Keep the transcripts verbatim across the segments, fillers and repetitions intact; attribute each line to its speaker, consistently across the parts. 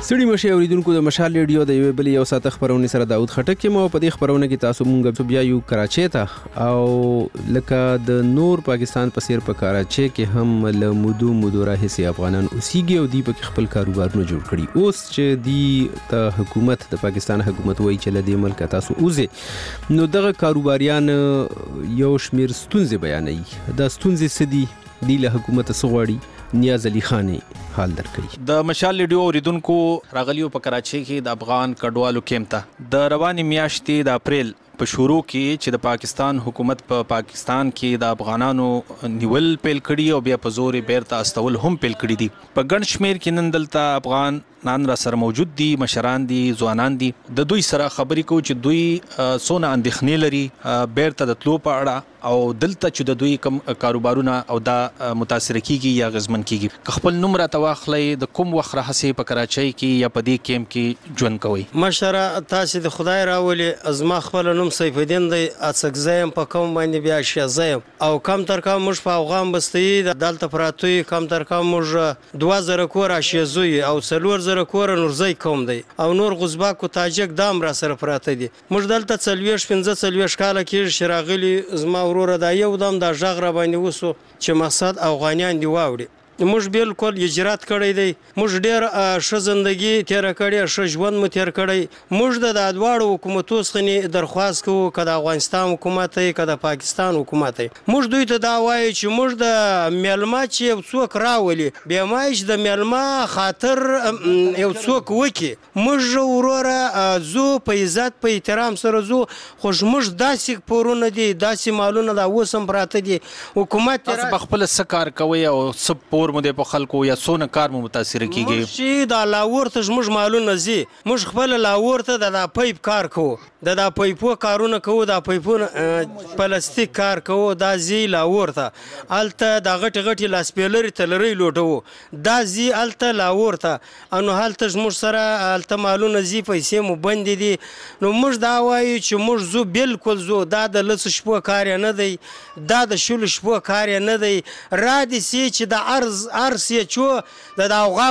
Speaker 1: ستړي مشه اوریدونکو د مشال ریډیو د یوې بلې یو ساعت خبرونه سره داود خټک یم او په دې خبرونه کې تاسو مونږ بیا یو کراچۍ ته او لکه د نور پاکستان په سیر په کراچۍ کې هم له مودو مودو راهیسې افغانان اوسېږي او دوی په خپل کاروبارونه جوړ کړي. اوس چې دی ته حکومت د پاکستان حکومت وایي چې له دې ملک تاسو اوځئ نو دغه کاروباریان یو شمیر ستونزې بیانوي. دا ستونزې څه دي؟ دی له حکومت څه غواړي؟ نیاز علي خاني حال درکړي.
Speaker 2: د مشال ریډیو اوریدونکو راغلیو په کراچۍ کې د افغان کډوالو کیمپ ته د روانې میاشتې د اپریل په شروع کې چې د پاکستان حکومت په پا پاکستان کې د افغانانو نیول پیل کړي او بیا په زور بیرته استول هم پیل کړي دي. په ګڼ شمیر کې نن دلته افغان نن را سره موجود دي، مشران دي، ځوانان دي. د دوی سره خبرې کوو چې دوی سونه اندېښنې لري بیرته د تلو په اړه او دلته چې د دوی کم کاروبارونه او دا متاثر کیږي یا غزمن کیږي. که خپل نوم راته واخلئ، د کوم وخت راهیسې په کراچۍ کې یا په دې کیمپ کې ژوند کوئ؟
Speaker 3: مشره تاسې د خدای راولې، زما خپل نوم سیف الدین دی، اڅکزی یم، په کوم باندې بیا شیزی یم او کم تر کم موږ په افغان بسته‌یي دلته پراته یو، کم تر کم موږ دوه زره کور اشیزو او څلور زره کور نورزی قوم دی او نور غزباک او تاجک دام را سره پراته دي. موږ دلته څلوېښت پنځه څلوېښت کاله کېږي چې راغلي. زما وروره دا یو دم دا غږ را باندې وسو چې مقصد افغانیان دي واوړي. موږ بالکل هجرت کړی دی، موږ ډېر ښه زندګي تېره کړې، ښه ژوند مو تېر کړی. موږ د دا دواړو حکومتو څخه درخواست کوو، که د افغانستان حکومت دی که د پاکستان حکومت دی. موږ دوی ته دا وایو چې موږ د میلمه چې یو څوک راولي بیمایش د میلمه خاطر یو څوک وکړي، موږ وروره زو په عزت په احترام سره زو. خو موږ داسې پورونه دي، داسې مالونه دا اوس هم پراته دي. حکومت
Speaker 2: تاسو په خپله څه کار کوئ او څه پور مو د په خلکو یا څونه کار مو متاثر کیږي؟
Speaker 3: موږ چې دا لاهور ته زموږ مالونه ځي، موږ خپل لاهور ته د دا پیپ کار کوو، د دا پیپو کارونه کوو، دا پیپونه پلاستیک کار کوو، دا ځي لاهور ته. هلته دا غټې غټې لاسپیلرې تلرۍ لوټوو، دا ځي هلته لاهور ته. نو هلته زموږ سره هلته مالونه ځي، پیسې مو بندې دي. نو موږ دا وایو چې موږ زو بالکل زو، دا د لسو شپو کار یې نه دی، دا د شلو شپو کار یې نه دی. را دي سي چې د عرض ار سیچو د افغان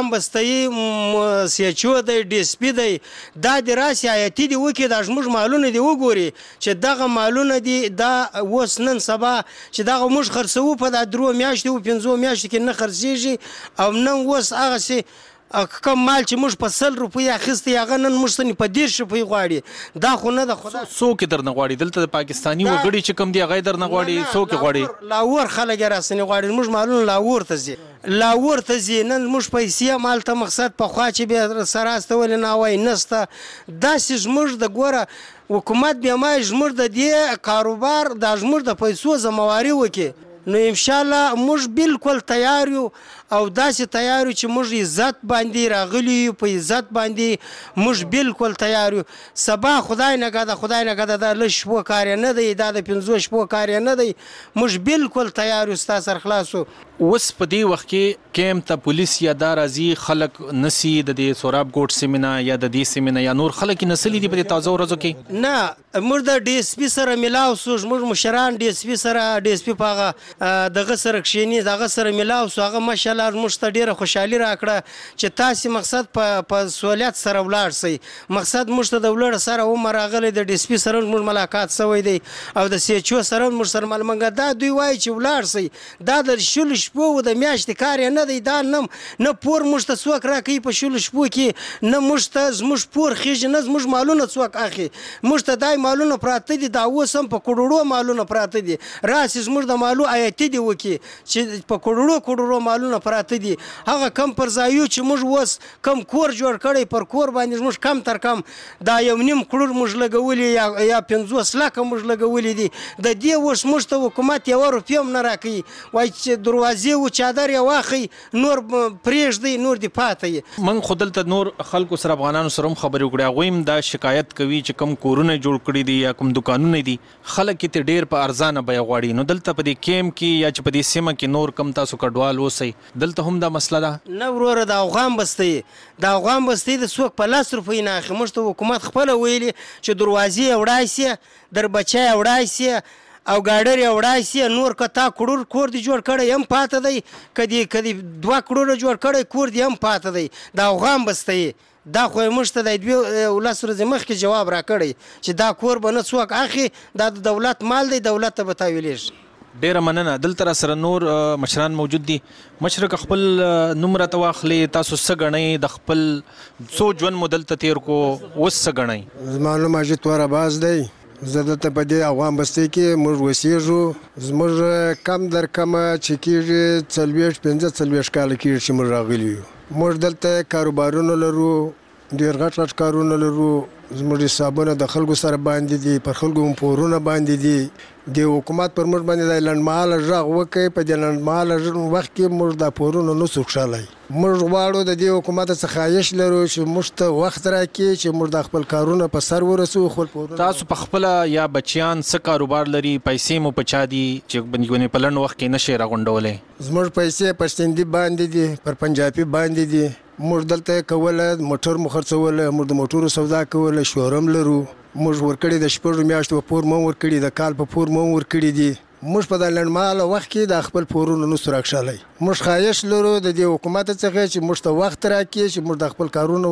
Speaker 3: بسته‌یي سیچو دی، ډي اس پي دی، دا د راسي آیتي دی وکړي، دا زموږ مالونه دی وګوري چې دغه مالونه دي. دا اوس نن سبا چې دغه موږ خرڅوو په دا درو میاشتو پنځو میاشتو کې نه خرڅېږي او نن اوس هغسې کم مال چې موږ په سل روپۍ اخیستی هغه نن موږ ته په دېرش روپۍ غواړي. دا خو نه ده. خدا
Speaker 2: څوک یې درنه غواړي؟ دلته د پاکستاني وګړي چې کوم دي هغه یې درنه غواړي؟ څوک یې غواړي؟
Speaker 3: لاهور خلک یې راسنې غواړي. موږ مالونه لاهور ته ځي، لاهور ته ځي. نن موږ پیسې هم هلته مقصد پخوا چې بیا سره استولې نه وایي نسته. داسې زموږ د ګوره حکومت بیمای زموږ د دې کاروبار دا زموږ د پیسو ذمواري وکړي. نو انشاءالله موږ بالکل تیار یو او داسې تیار یو چې موږ عزت باندې راغلي یو، په عزت باندې موږ بالکل تیار یو. سبا خدای نګهده خدای نګهده دا لږ شپو کار یې نه دی، دا د پنځو شپو کار یې نه دی. موږ بالکل تیار یو ستا سر خلاصو.
Speaker 2: اوس په دې وخت کې کیمپ ته پولیس یا دا راځي خلک نسی د دې سوراب ګوټ سیمه یا د دې سیمه یا نور خلک نسلی دي په دې تازه ورځو کې؟
Speaker 3: نه، موږ د ډي اس پي سره ملاو سو، موږ مشران ډي اس پي سره ډي اس پي په هغه دغه سره کښېني، دغه سره ملاو سو. هغه ماشاءالله موږ ته ډېره خوشحالي راکړه چې تاسې مقصد په په سهولیت سره ولاړ سئ. مقصد موږ ته د ولاړ سره عمر راغلی، د ډي اس پي سره موږ ملاقات سوی دی او د سی ایچ او سره موږ سره ملمنګه. دا دوی وایي چې ولاړ سئ، دا د شلو شپو د میاشتې کار یې نه دی. دا نه نه پور موږ ته څوک راکوي په شلو شپو کې، نه موږ ته زموږ پور خېږي، نه زموږ مالونه څوک اخلي. موږ ته دای مالونه پراته دي، دا اوس هم په کروړو مالونه پراته دي. راسې زموږ د مالو آیتي دی وکړي چې په کروړو کروړو مالونه پراته دي. هغه کم پر ځایو چې موږ اوس کم کور جوړ کړی، پر کور باندې موږ کم تر کم دا یو نیم کروړ موږ لګولي یا یا پنځوس لکه موږ لګولي دي. د دې اوس موږ ته حکومت یوه روپۍ هم نه راکوي. وایي چې دروازې و چادر یې واخی، نور پرېږدئ، نور دې پاته یې.
Speaker 2: من خو دلته نور خلکو سره افغانانو سره هم خبرې وکړې، هغوی هم دا شکایت کوي چې کوم کورونه جوړ کړي دي یا کوم دکانونه دي خلک یې ته ډېر په ارزانه بیه غواړي. نو دلته په دې کیمپ کې یا چې په دې سیمه کې نور کم تاسو کډوال اوسئ دلته هم دا مسله ده؟
Speaker 3: نه وروره، د افغان بسته‌یي د افغان بسته‌یي د څوک په لس روپۍ نه اخلي. موږ ته حکومت خپله ویلي چې دروازې یې وړای سي، در بچی یې وړای سي او ګاډر یې وړای سي. نور که تا کروړ کور دې جوړ کړی هم پاته دی، که دې که دې دوه کروړه جوړ کړی کور دې هم پاته دی. د افغان بسته‌یي دا خو یې موږ ته د دوې ولس ورځې مخکې جواب راکړی چې دا کور به نه څوک اخلي، دا د دولت مال دی، دولت ته به تاویلیږي.
Speaker 2: ډیره مننه. دلته را سره نور مشران موجود دي. مشر که خپل نوم راته واخلي، تاسو څه ګڼئ؟ د خپل څو ژوند مو دلته تیر کو، اوس څه ګڼئ؟
Speaker 4: زما نوم ماجد تور عباس دی. زه دلته په دې افغان بستۍ کې موږ اوسېږو. زموږ کم در کمه چې کېږي څلوېښت پنځه څلوېښت کاله کېږي چې موږ راغلي یو. موږ دلته کاروبارونه لرو، ډېر غټ غټ کارونه لرو. زموږ حسابونه د خلکو سره باندې دي، پر خلکو هم پورونه باندې دي. د حکومت پر موږ باندې د لنډمهاله غږ وکړي، په دې لنډمهاله وخت کې موږ دا پورونه نسو کښلی. موږ غواړو د دې حکومت څخه خواهش لرو چې موږ ته وخت راکړي چې موږ د خپل کارونه په سر ورسو. خپل پورونه
Speaker 2: تاسو په خپله یا بچیان څه کاروبار لري؟ پیسې مو په چا دي چې په لنډ وخت کې نشئ راغونډولی؟
Speaker 4: زموږ پیسې په سندي باندې دي، پر پنجابي باندې دي. موږ دلته کوله موټر مو خرڅوله، موږ د موټرو سودا کوله، شورم لرو. موږ ورکړي د شپږو میاشتو په پور مو ورکړي، د کال په پور مو ورکړي دي. موږ په د لنډمهاله وخت کې د خپل پورونه نسو راکښلی. موږ خواهش لرو د دې حکومت څخه چې موږ ته وخت راکړي چې موږ د خپل کارونه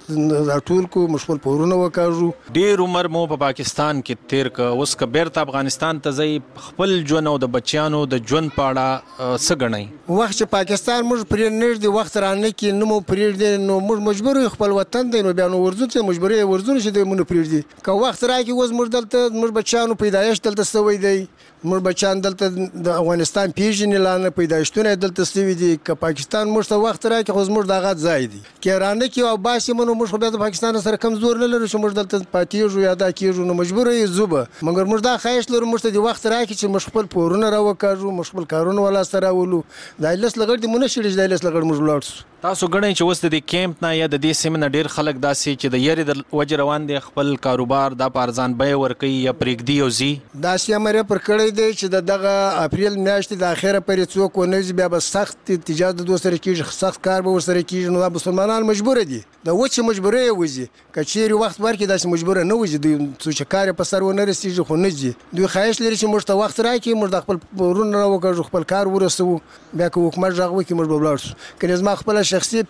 Speaker 4: راټول کړو، موږ خپل پورونه وکاږو.
Speaker 2: ډېر عمر مو په پاکستان کې تیر که، اوس که بیرته افغانستان ته ځئ، خپل ژوند او د بچیانو د ژوند په اړه څه ګڼئ؟
Speaker 4: وخت چې پاکستان موږ پرې نږدې وخت رانه کړي، نه مو پرېږدي، نو موږ مجبور یو، خپل وطن دی، نو بیا نو ورځو چې مجبوري یې ورځو چې دوی مونږ پرېږدي. که وخت راکړي، اوس موږ دلته زموږ بچیانو پیدایش دلته سوی دی، موږ بچیان دلته د افغانستان پیژني، لا نه پیدایشتونه دلته سوي دي. که پاکستان موږ ته وخت راکړي، خو زموږ دغه ځای دی. که رانه کړي او باسي مو، نو موږ خو بیا د پاکستان سره کم زور نه لرو چې موږ دلته پاتېږو یا دا کېږو، نو مجبوره یې ځو به. مګر موږ دا خواهش لرو موږ ته د وخت راکړي چې موږ خپل پورونه راوکاږو، موږ خپل کارونه ولاسته راولو. دا لس لغړ دې مو نه شړي چې دا لس لغړ موږ ولاړ سو.
Speaker 2: تاسو ګڼئ چې اوس د دې کیمپ نه یا د دې سیمې نه ډېر خلک داسې چې د یارې د وجې روان دي، خپل کاروبار دا په ارزان بیه ورکوي یا پرېږدي او ځي؟
Speaker 4: داسې امر یې پر کړی دی چې د دغه اپریل میاشتې د اخره پورې څوک ونه ځي، بیا به سخت تجارت د دوی سره کېږي، سخت کار به ورسره کېږي. نو دا مسلمانان مجبوره دي، د وچې مجبوره یې وځي. که چیرې وخت ورکړي داسې مجبوره نه وځي، دوی څو چې کار یې په سر ونه رسېږي خو نه ځي. دوی خواهش لري چې موږ ته وخت راکړي، موږ د خپل پورونه راوکاږو، خپل کار ورسوو. بیا که حکومت غږ وکړي، موږ به ولاړ سو. که زما خپله شخصي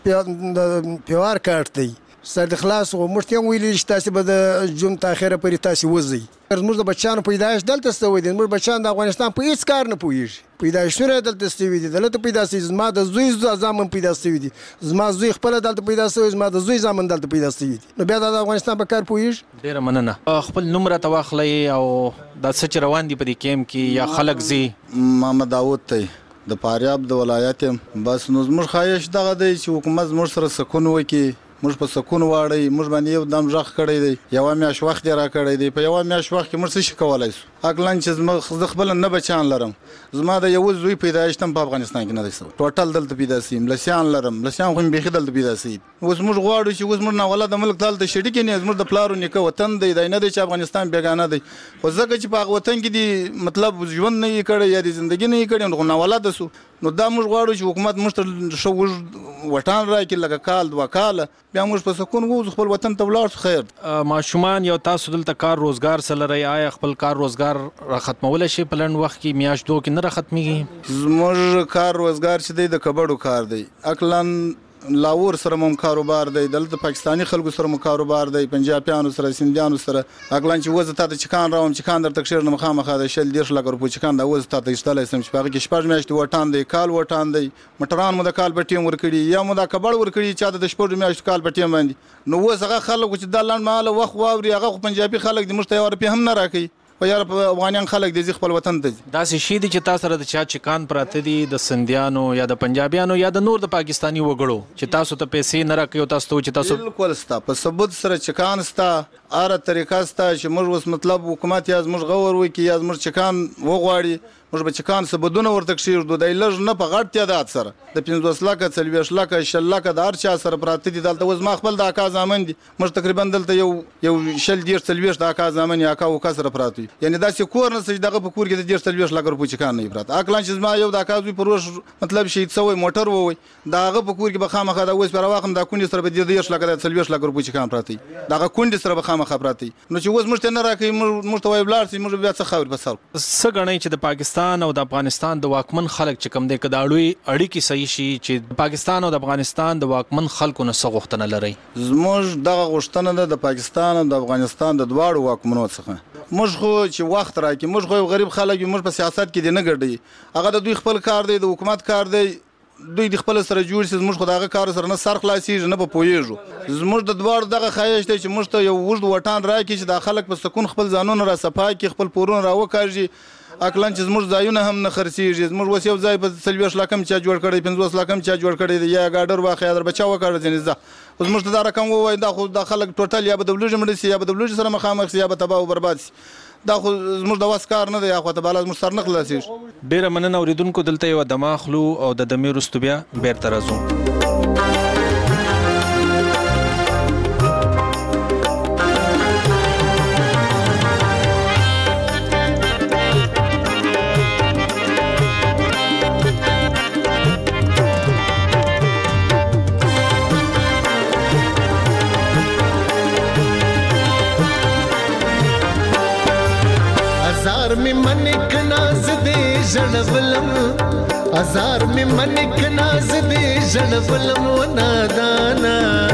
Speaker 4: د پیوار کارت دی، سر د خلاص غو موږ ته هم ویلي چې تاسې به د جون ته اخره پورې تاسې وځئ. زموږ د بچیانو پیدایش دلته سوی دی، زموږ بچیان د افغانستان په هېڅ کار نه پوهېږي، پیدایشونه یې دلته سوي دي، دلته پیدا سوي. زما د زوی زامن پیدا سوي دي، زما زوی خپله دلته پیدا سوی، زما د زوی زامن دلته پیدا سوي دي. نو بیا د افغانستان په کار پوهېږي.
Speaker 2: ډېره مننه. خپل نوم راته واخلئ او دا څه چې روان دي په دې کیمپ کې یا خلک ځي؟
Speaker 5: محمد داود دی، د فاریاب د ولایت یم. بس نو زموږ خواهش دغه دی چې حکومت زموږ سره سکون وکړي، موږ په سکون واړی. موږ باندې یو دم غږ کړی دی، یوه میاشت وخت یې راکړی دی. په یوه میاشت وخت کې موږ څه شي کولی سو؟ عقلاً چې زه خپله نه بچیان لرم، زما د یوه زوی پیدایش هم په افغانستان کې نه دی سوی، ټوټل دلته پیدا سوي. لسیان لرم، لسیان خو مې بیخي دلته پیدا سوي. اوس موږ غواړو چې اوس موږ ناولده ملک دلته شریک نه، زموږ د پلارو نیکه وطن دی، دی نه دی چې افغانستان بیګانه دی. خو ځکه چې په هغه وطن کې دي مطلب ژوند نه یې کړی یا د زندګي نه یې کړی، نو ناولده سو. نو دا موږ غواړو چې حکومت موږ ته ښه اوږد وطن راکړي، لکه کال دوه کاله، بیا موږ په سکون ووځو، خپل وطن ته ولاړ سو. خیر
Speaker 2: ماشومان، یو تاسو دلته کار روزګار څه لرئ؟ آیا خپل کار روزګار را ختمولی شي په لنډ وخت کې، میاشتو کې نه را ختمېږي؟
Speaker 5: زموږ کار روزګار چې دی د کبړو کار دی. عقلاً لاور سره مو کاروبار دی، دلته پاکستاني خلکو سره مو کاروبار دی، پنجابیانو سره، سندیانو سره. عقلاً چې وزه تا ته چکان راوم، چکان درته کښېږدم مخامخا د شل دېرش لکه روپو چکان، دا وزه تا ته ایستلی سم چې په هغه کې شپږ میاشتې وټان دی، کال وټان دی. موټران مو د کال په ټیم ورکړي یا مو دا کبړ ورکړي چا ته د شپږو میاشتو کال په ټیم باندې. نو اوس هغه خلکو چې دا لنډمهاله وخت واوري، هغه خو پنجابي خلک دي، موږ ته یوه روپۍ هم نه راکوي. خو یاره په افغانیان خلک دی، ځي خپل وطن ته ځي.
Speaker 2: داسې شي دي چې تا سره د چا چکان پراته دي، د سندیانو یا د پنجابیانو یا د نور د پاکستاني وګړو، چې تاسو ته پیسې نه راکوي او تاسو ته چې تاسو
Speaker 5: بالکل ستا په ثبوت سره چکان ستا، هره طریقه ستا چې موږ اوس مطلب حکومت یا زموږ غور وکړي یا زموږ چکان وغواړي، موږ به چکان ثبتونه ورته کښېږدو. دی لږ نه په غټ تعداد سره، د پنځوس لکه، څلوېښت لکه، شل لکه د هر چا سره پراته دي دلته. اوس ما خپل د اکا زامن دي، موږ تقریبا دلته یو یو شل دېرش څلوېښت د اکا زامن یا اکا وکا سره پراته وي. یعنې داسې کور نشته چې دغه په کور کې د دېرش څلوېښت لکه روپۍ چکان نه وي پراته. عقلاً چې زما یو د اکا زوی په روش مطلب شهید سوی موټر ووی، د هغه په کور کې به خامخا دا اوس په راواخم دا کونډې سره به د دېرش لکه د څلوېښت لکه روپۍ چکان پراته وي، د هغه کونډې سره به خامخا پراته وي. نو چې اوس موږ ته نه راکوي، موږ ته وایي ولاړ شئ، موږ بیا څه خاورې په سر.
Speaker 2: څه ګڼئ چې د پاکستان پاکستان او د افغانستان د واکمن خلک چې کوم دي کډاړوي اړیکی صحیح شي چې پاکستان او د افغانستان د واکمن خلکو نه څه غوښتنه لري؟
Speaker 5: زموږ دغه غوښتنه ده د پاکستان او د افغانستان د دواړو واکمنو څخه. موږ خو چې وخت راکړي، موږ خو غریب خلک یو، موږ په سیاست کې دي نه ګډي، هغه د دوی خپل کار دی، د حکومت کار دی، دوی د خپل سره جوړ شي، موږ خو دغه کار سره نه سر خلاصيږي نه په پوهېږو. زموږ د دواړو دغه خواهش دی چې موږ ته یو اوږد وطن راکړي چې دا خلک په سکون خپل ځانونه را صفا کړي، خپل پورونه را وکاږي، اکلن چې زموږ ځایونه هم نه خرڅېږي. زموږ اوس یو ځای په څلوېښت لاکم چا جوړ کړی، پنځوس لاکم چا جوړ کړی دی، یا ګاډر واخلي یا در بچا وکړه ځینې زده. اوس موږ ته دا رقم ووایي دا خو دا خلک ټوټل یا به د بلوژې مړه شي یا به د بلوژې سره مخامخ شي یا به تباه او برباد شي. دا خو زموږ د وس کار نه دی، یا خو ته بالا زموږ سر نه خلاصېږي.
Speaker 2: ډېره مننه اورېدونکو. دلته یوه دمه اخلو او د دمې وروستو بیا بېرته راځو.
Speaker 6: می منک ناز دې ژړولم، ازار می منک ناز دې ژړولم، و نادانا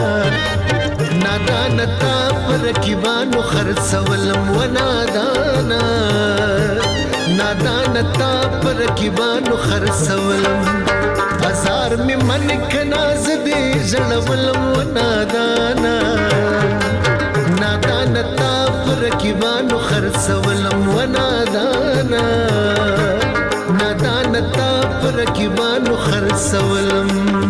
Speaker 6: نادانا تا پر رقیبانو خرڅولم، و نادانا نادانا تا پر رقیبانو خرڅولم. ازار می منک ناز دې ژړولم، و نادانا نادانا تا پر رقیبانو خرڅولم، و نادانا نادانا تا پر رقیبانو خرڅولم.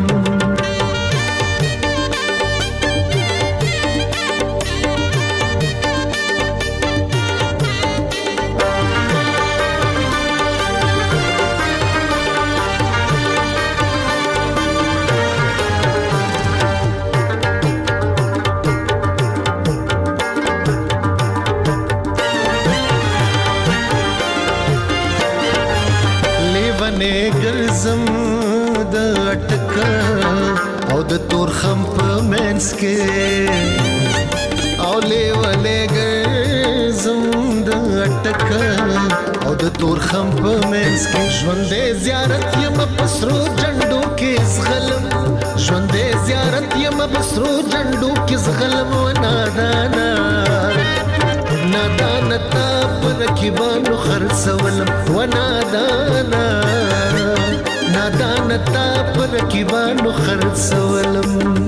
Speaker 6: ګرځم د اټکا او د تور خم په منځ کې، او لیولې ګرځم د اټکا او د تور خم په منځ کې. ژوندې زیارت یم په سرو جنډو کې زغلم، ژوندې زیارت یم په سرو جنډو کې زغلم، و نادانا نادانا تا پر رقیبانو خرڅولم، و نادانا نادانا تا پر رقیبانو خرڅولم.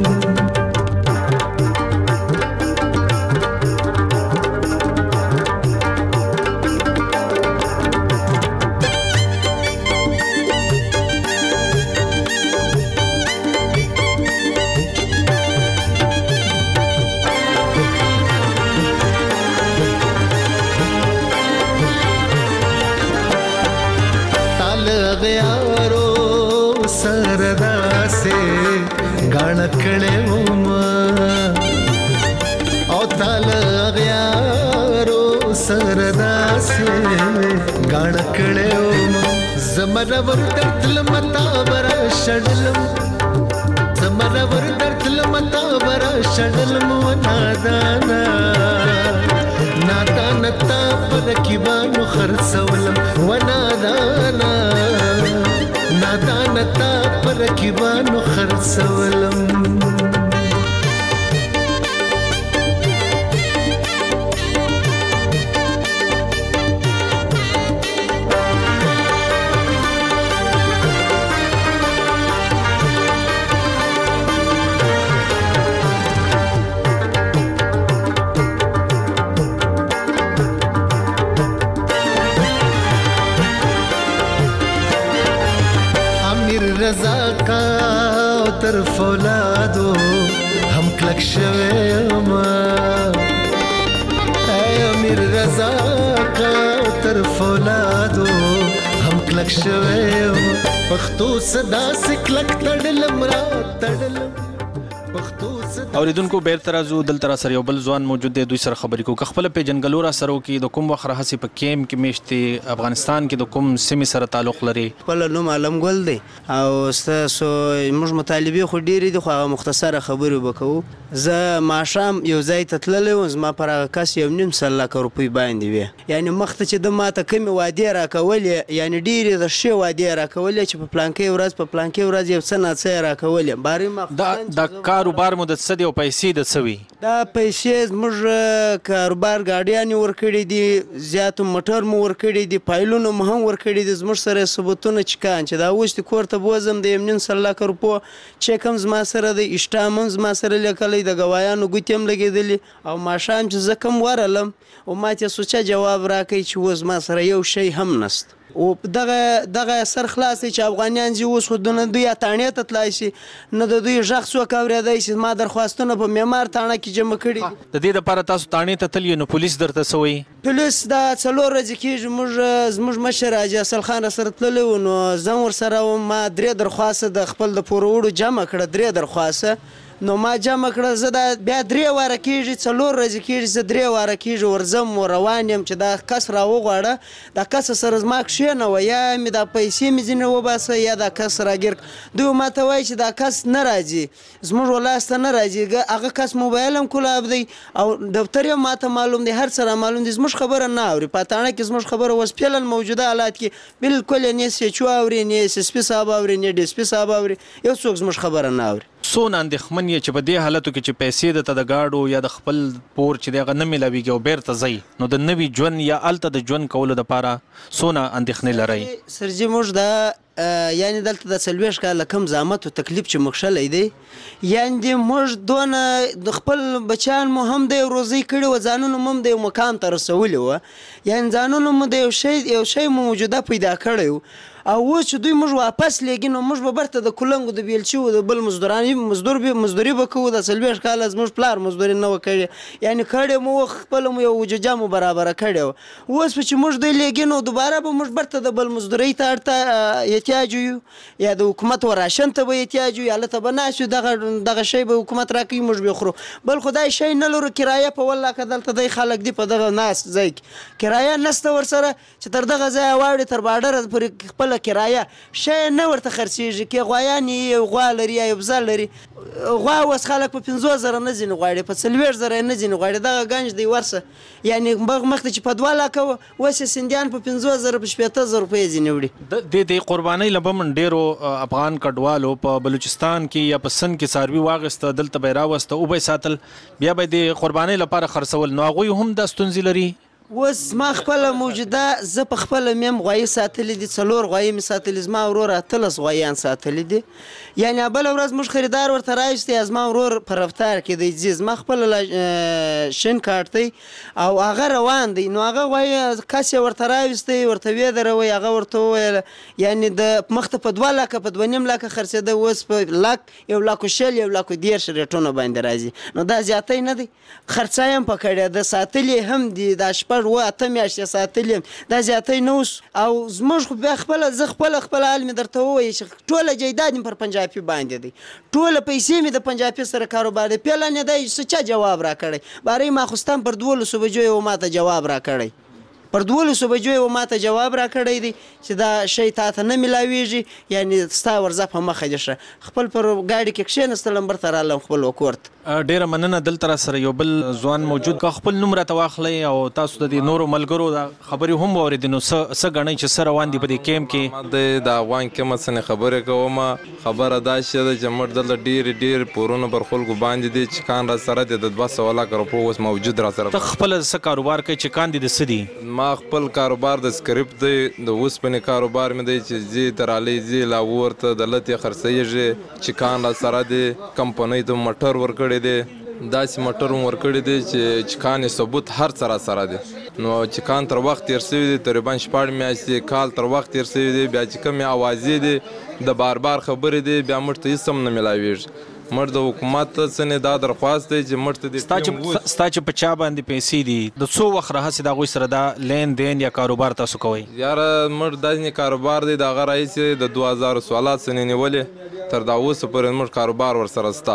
Speaker 6: सरदा से गाण कड़े ओ ताल गयारो सरदा से गाण कड़े जमरवर दर्दल मता बरा शडलम, जमरवर दर्दल मता बरा शडलम, व नादाना नादाना ता पर रقیبانو خرڅولم، و نادانا نادانا تا پر رقیبانو خرڅولم. رضا کا تر فولادو هم کلک شویم، اے امیر رضا کا تر فولادو هم کلک شویم. پښتو صدا سے کلک تړلم را تړلم، پښتو صدا
Speaker 2: اوریدونکو بیرته راځو دلته را سره یو بل ځوان موجود دی دوی سره خبرې کوو که خپله پېژنګلو را سره وکړي د کوم وخت راهسې په کیمپ کې میشت دی افغانستان کې د کوم سیمې سره تعلق لري؟
Speaker 3: خپل نوم علم ګل دی او ستاسو موږ مطالبې خو ډېرې دي خو هغه مختصره خبرې به کوو. زه ماښام یو ځای ته تللی وم زما پر هغه کس یو نیم سل لکه روپۍ باندې وې یعنې مخته چې ده ما ته کومې وعدې راکولې یعنې ډېرې د ښې وعدې راکولې چې په پلانکۍ ورځ په پلانکۍ ورځ یو څه ناڅه یې راکولې باري ما
Speaker 2: دا کاروبار مو د څه دی او پیسې د څه وي؟
Speaker 3: دا پیسې زموږ کاروبار ګاډیانې ورکړي دي زیاتو موټر مو ورکړي دي پایلونه مو هم ورکړي دي زموږ سره ثبوتونه چې کان چې دا اوس دې کور ته بوځم د یو نیم سل لکه روپو چیک هم زما سره دی اشټام هم زما سره لیکلی د ګوایانو ګوتې هم لګېدلي او ماښام چې زه کوم ورغلم او ما ته سوچه جواب راکوي چې اوس زما سره یو شی هم نسته او دغه دغه سر خلاص دی چې افغانیان چې اوس خو نه دوی تاڼې ته تلای شي نه د دوی غږ څوک اورېدی شي ما درخواستونه په معمار تاڼه کې جمع کړي دي.
Speaker 2: د دې دپاره تاسو تاڼې ته تللي نو پولیس درته څه وایي؟
Speaker 3: پولیس دا څلور ورځې کېږي موږ زموږ مشر حاجي اصل خان راسره تللی و نو زه هم ورسره وم ما درې درخواسته د خپل د پوروړو جمع کړه درې درخواسته نو ما جمع کړه زه دا بیا درې واره کېږي څلور ورځې کېږي زه درې واره کېږي ورځم و روان یم چې دا کس راوغواړه دا کس سره زما کښېنوه یا مې دا پیسې مې ځینې وباسه یا دا کس راګیر دوی ما ته وایي چې دا کس نه راځي زموږ ولاس ته نه راځي هغه کس موبایل هم کلاب دی او دفتر یې ما ته معلوم دی هر څه را معلوم دی زموږ خبره نه اوري په تاڼه کې زموږ خبره اوس فعلا موجوده حالات کې بالکل یې نه اس ایچ او اوري نه اس اس پي صاحب اوري نه ډي اس پي صاحب اوري یو څوک زموږ خبره نه اوري.
Speaker 2: څونه اندېښمن یې چې په دې حالتو کې چې پیسې درته د ګاډو یا د خپل پور چې دی هغه نه میلاویږي او بیرته ځئ نو د نوي ژوند یا هلته د ژوند کولو دپاره څونه اندېښنې لرئ؟
Speaker 3: سرجي موږ دا یعنې دلته د څلوېښت کاله کم زحمت او تکلیف چې موږ شلی دی یعنې موږ دونه د خپل بچیان مو هم د یو روزۍ کړي وه ځانونه مو هم د یو مقام ته رسولي وه یعنې ځانونه مو د یو شی یو شی مو موجوده پیدا کړی و او اوس چې دوی موږ واپس لېږي نو موږ به برته د کلنګو د بیلچي و د بل مزدوراني مزدور مزدوري به کوو د څلوېښت کاله زموږ پلار مزدوري نه وه کړې یعنې کړې مو خپله مو یو وجوجه مو برابره کړې وه اوس به چې موږ دوی لېږي نو دوباره به موږ برته د بل مزدورۍ ته اړته احتیاج یو یا د حکومت و راشن ته به احتیاج یو یا هلته به ناست یو دغه دغه شی به حکومت راکوي موږ به خورو بل خو دا شی نه لرو کرایه په والله که دلته دی خلک دي په دغه ناست ځای کې کرایه نسته ورسره چې تر دغه ځایه واوړي تر باډره پورې خپله کرایه شی نه ورته خرڅېږي کې غوایان یې یو غوا لري یا یو بزه لري غوا اوس خلک په پنځوس زره نه ځینې غواړي په څلوېښت زره یې نه ځینې غواړي دغه ګنج دی ورسه یعنې مخکې چې په دوه لکه وه اوس یې سندیان په پنځوس زره په شپېته زره روپۍ ځینې وړي.
Speaker 2: د دې قربانۍ له بمن ډېرو افغان کډوالو په بلوچستان کې یا په سند کې څاروي واخیسته دلته به یې راوسته او به یې ساتل بیا به یې د قربانۍ لپاره خرڅول نو هغوی هم دا ستونزې لري؟
Speaker 3: اوس ما خپله موجوده زه په خپله مې هم غوایي ساتلي دي څلور غوایي مې ساتلي زما ورور اتلس غوایان ساتلي دي یعنې بله ورځ موږ خریدار ورته راوستی زما ورور په رفتار کې دی ځي زما خپله شین کارت دی او هغه روان دی نو هغه غوایي کس یې ورته راوستی ورته ویدروئ هغه ورته وویل یعنې د مخته په دوه لکه په دوه نیم لکه خرڅېده اوس په لک یو لکو شل یو لکو دېرش ریټونه باندې راځي نو دا زیاتی نه دی خرڅه یې هم په کړې ده ساتلي هم دي دا شپه و اته میاشتې ساتلي دا زیاتی نه اوس او زموږ خو بیا خپله زه خپله خپل حال مې درته ووایي چې ټوله جایداد مې پر پنجابي باندې دی ټوله پیسې مې د پنجابي سره کاروبار دی پیلان یې دی څه چا جواب راکړی بارۍ ماخوستان پر دولسو بجو یې و ما ته جواب راکړی پر دولسو بجو یې و ما ته جواب راکړی دی چې دا شی تا ته نه میلاویږي یعنې ستا ورځه په مخه دې ښه خپل پر ګاډي کې کښېنستلم برته رالم خپل کور ته.
Speaker 2: ډیره مننه دلته را سره یو بل ځوان موجود که خپل نوم راته واخلئ او تاسو د دې نورو ملګرو دا خبرې هم واورېدې نو څه ګڼئ چې څه روان دي په دې کیمپ کې؟
Speaker 7: د د افغان کیمپ څخه خبرې کوم خبره دا شې ده چې موږ دلته ډېرې ډېر پورونه پر خلکو باندې دي چې کان را سره دی د دوه سوه لکه روپو اوس موجود را سره.
Speaker 2: ته خپله څه کاروبار کوې چې کان دي د څه دي؟
Speaker 7: ما خپل کاروبار د سکرپټ دی د اوسپنې کاروبار مې دی چې ځي تر علي ځي لاهور ته د لتې خرڅېږي چې کان را سره دی کمپنۍ ته موټر ورکړی دی داسې موټر هم ورکړی دی چې چکان یې ثبوت هر څه را سره دی نو چکان تر وخت تېر سوي دي تقریبا شپږ میاشتې کال تر وخت تېر سوي دي بیا چې کومې اوازې دي د بار بار خبرې دي بیا موږ ته هېڅ هم نه میلاویږي موږ د حکومت څخه دا درخواست دی چې موږ ته د
Speaker 2: ستا چې په چا باندې پیسې دي د څو وخت راهسې د هغوی سره دا لین دین یا کاروبار تاسو کوئ؟
Speaker 7: یاره موږ داسې کاروبار دی د هغه راهیسې د دوه هزار څوارلس څخه نیولې تر دا اوسه پورې موږ کاروبار ورسره شته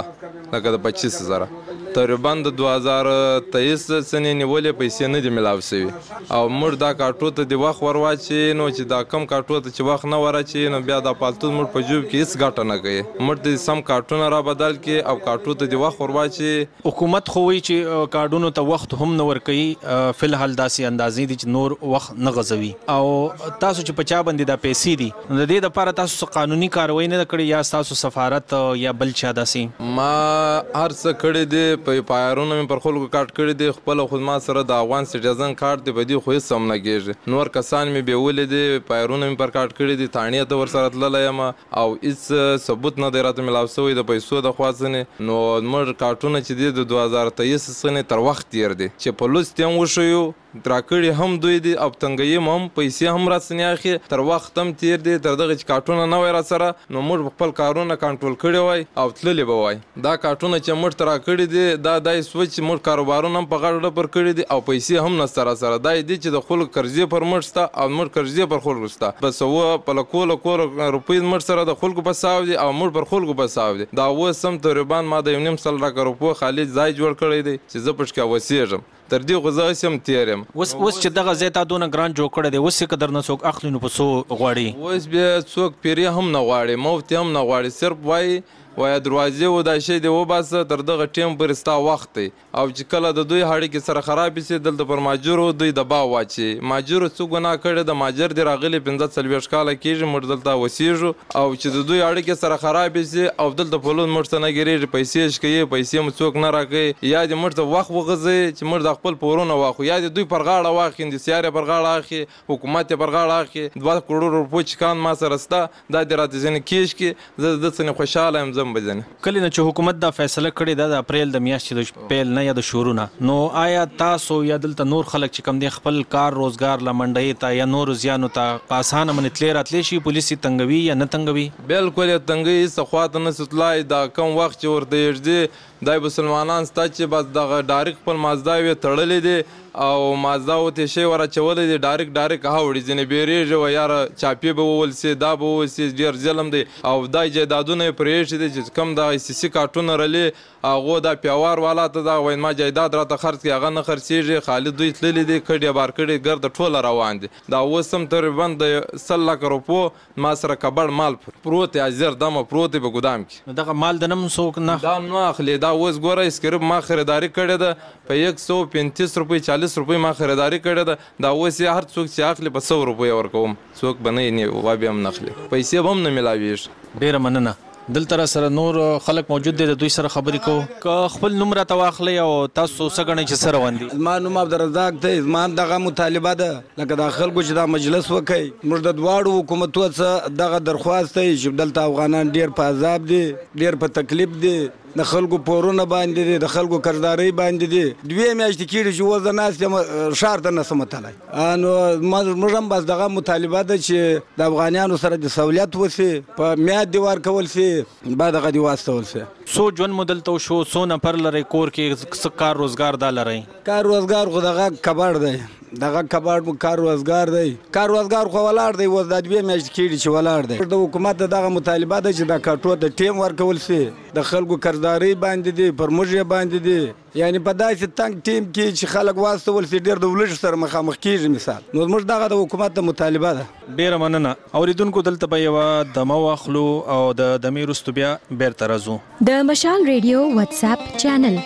Speaker 7: لکه د پچیس زره تقریبا د دوه هزار تیس سنې نیولې پیسې نه دي ملاو سوي او موږ دا کارټو ته د وخت ور واچي نو چې دا کم کارټو ته چې وخت نه ورچي نو بیا دا پالتو موږ په جوب کې هیڅ ګټه نه کوي موږ د سم کارټونه را بدل کې او کارټو ته د وخت ور واچي
Speaker 2: حکومت خو وی چې کارډونو ته وخت هم نه ورکوي فل حال داسې اندازې دي چې نور وخت نه غځوي او تاسو چې پچا باندې دا پیسې دي نو د دې لپاره تاسو قانوني کاروایی نه کړی یا تاسو سفارت یا بل چا داسې
Speaker 7: ما هر څه کړی دی په پایرونو مې پر خلکو کارت کړی دی خپل خو ما سره د افغان سټیزن کارت دی په دې خو هیڅ هم نه کېږي نور کسان مې بیولې دي پایرونو مې پر کارت کړی دي تانیه ته ورسره تللی یم او هیڅ ثبوت نه دی راته ملاو سوی د پیسو د خوا څخه نو موږ کارټونه چې دي د دوه هزار تیس څخه تر وخت تیر دي چې په لوست هم وشیو تراکړي هم دوی دي او تنګي هم پیسې هم راسنی اخی تر وخت هم تیر دي تر دغه چې کارټونه نه وای را سره نو موږ خپل کارونه کنټرول کړی وای او تللی به وای دا کارټونه چې موږ تراکړي دي دا دای سوچ موږ کاروبارونه هم په غاړه پر کړی دي او پیسې هم نه سره سره دای دي چې د خلک قرضې پر موږ ستا او موږ قرضې پر خلکو ستا بس و په لکول کول روپۍ موږ سره د خلکو په ساو دي او موږ پر خلکو په ساو دي دا و سم تقریبا ما د نیم سل راکړو روپو خالد ځای جوړ کړی دی چې زه پښکا وسیږم تر دې غوځه سم تیرم
Speaker 2: اوس اوس چې دغه زیاته دونه ګران جوړ کړی دی اوس قدر نه څوک اخلي نو په سو غواړي
Speaker 7: اوس بیا څوک پیری هم نه غواړي مفت هم نه غواړي صرف وای وای دروازې و دا شی دی و بس تر دغه ټیم پر ستا وخت دی او چې کله د دوی هړی کې سره خراب شي دلته پر ماجرو دوی د با واچي ماجرو څو ګناه کړي د ماجر دی راغلي پنځه څلوېښت کاله کېږي موږ دلته وسیږو او چې د دوی هړی کې سره خراب شي او دلته په لون موږ ته نه ګیرېږي پیسې شکوي پیسې مو څوک نه راکوي یا دې موږ ته وخت وغځي چې موږ د خپل پورونه واخو یا دې دوی پر غاړه واخلي د سیارې پر غاړه اخلي حکومت پر غاړه اخلي دوه کروڑ روپو چې کان ما سره ستا دا دې راته ځینې کېش کې زه د څه خوشحاله یم زم بځنه
Speaker 2: کله چې حکومت دا فیصله کړې ده د اپریل د میاشتې د پیل نه یا د شروع نه نو آیا تاسو یا دلته نور خلک چې کم دي خپل کار روزګار لمنډي ته یا نور زیانو ته په اسانه من تللی راتلی شي پولیس تنګوي یا نه تنګوي
Speaker 7: بالکل تنګوي څه خواته نه ستلای دا کم وخت چې ورته یږدي دای مسلمانان ستا چې بس دغه ډایرک خپل مازدا وي تړلې دي او مازدا وته شی ور چولې دي ډایرک ډایرک هاوړي ځنه بیریږي و یار چاپی به ول سي دا به ول سي ډیر ظلم دي او دای جیدادونه پرېښ دي چې کم د ای سی سی کارټونه رلي هغه د پیوار والا ته دا وین ما جیداد راته خرڅ کی هغه نه خرڅيږي خالد دوی تللی دي کډي بار کډي ګرد ټوله روان دي دا وسم تقریبا د سل لک روپو ما سره کبړ مال پروت ازر دمه پروت په ګدام کې
Speaker 2: دغه مال د نم څوک نه
Speaker 7: دا نو اخلي دا اوس ګوره اسکرب ما خریداري کړې ده په یک سو پنځه روپۍ چالیس روپۍ ما خریداري کړې ده دا اوس هر څوک چې اخلي په سو روپۍ ورکوم څوک بنې نه و بیا هم نخلي پیسې هم نه ملاويږي
Speaker 2: ډیره مننه دلته را سره نور خلک موجود دي د دوی سره خبرې کوو که خپل نوم راته واخلئ او تاسو څه ګڼئ چې څه روان دي
Speaker 8: زما نوم عبدالرزاق دی زما دغه مطالبه ده لکه دا خلکو چې دا مجلس وکړي موږ د دواړو حکومتو څخه دغه درخواست دی چې دلته افغانان ډېر په عذاب دي ډېر په تکلیف دي د خلکو پورونه باندې دي د خلکو قرضداري باندې دي دوی میاشتې کېږي چې اوس د ناست یم ښار ته نسم تللی نو موږ هم بس دغه مطالبه ده چې د افغانیانو سره د سهولیت وسي په میاد دي ورکول سي بعد دغه دي واستول سي
Speaker 2: څو ژوند مو دلته وشو څو نفر لرئ کور کې څه کار روزګار دا لرئ
Speaker 8: کار روزګار خو دغه کباړ دی دغه کباړ مو کار روزګار دی کار روزګار خو ولاړ دی اوس دا دوې میاشتې کېږي چې ولاړ دی د حکومت دغه مطالبه ده چې دا کارټو د ټیم ورکول سي د خلکو قرضداري باندې دي پر موږ یې باندې دي یعنی په داسې تنګ ټیم کې چې خلک واستول سي ډېر د ولږ سره مخامخ کېږي مثال نو موږ دغه د حکومت د مطالبه ده
Speaker 2: ډېره مننه اوریدونکو دلته به یوه دمه واخلو او د دمې وروسته بیا بیرته راځو
Speaker 9: د مشال ریډیو واتس اپ چینل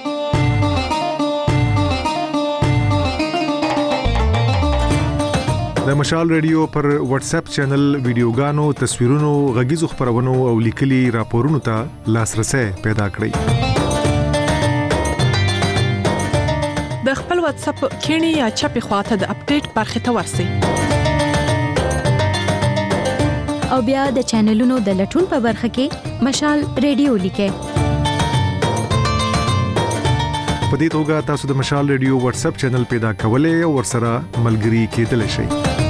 Speaker 10: د مشال ریډیو پر واتس اپ چینل ویډیوګانو تصویرونو غږیزو خبرونو او لیکلي راپورونو ته لاسرسي پیدا کړئ
Speaker 11: د خپل واتس اپ کینی یا چپی خواته د اپډیټ برخه ته ورسئ
Speaker 9: او بیا د چینلونو د لټون په برخه کې مشال ریډیو لیکئ
Speaker 10: په دې توګه تاسو د مشال ریډیو واتس اپ چینل پیدا کولای او ورسره ملګري کېدلی شئ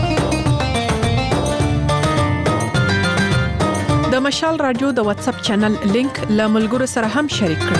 Speaker 11: د مشال رادیو د واتس اپ چینل لینک له ملګرو سره هم شریک کړئ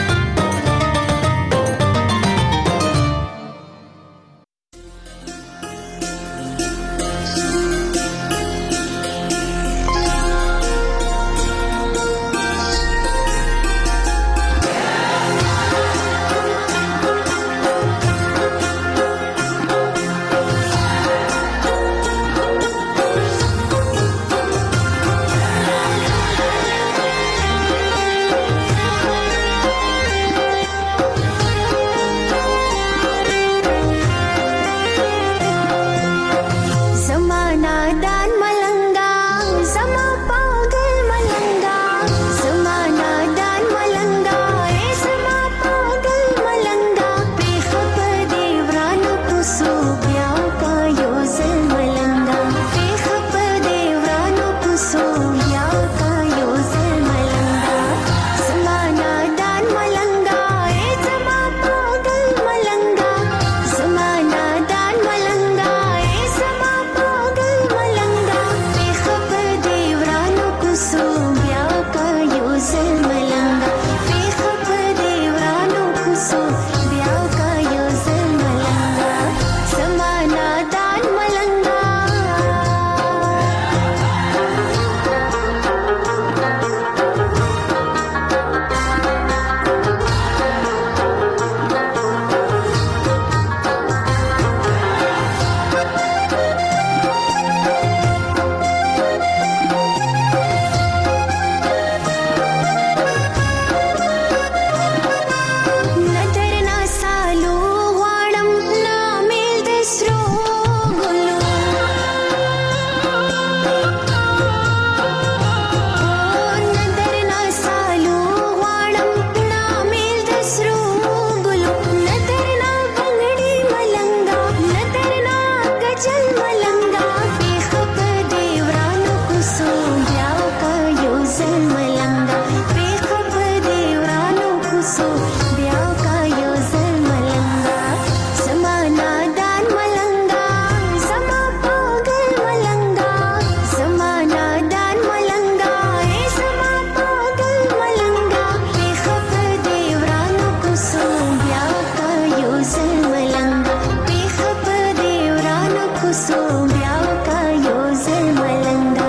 Speaker 12: کوسو بیا کا یو ځل ملنګا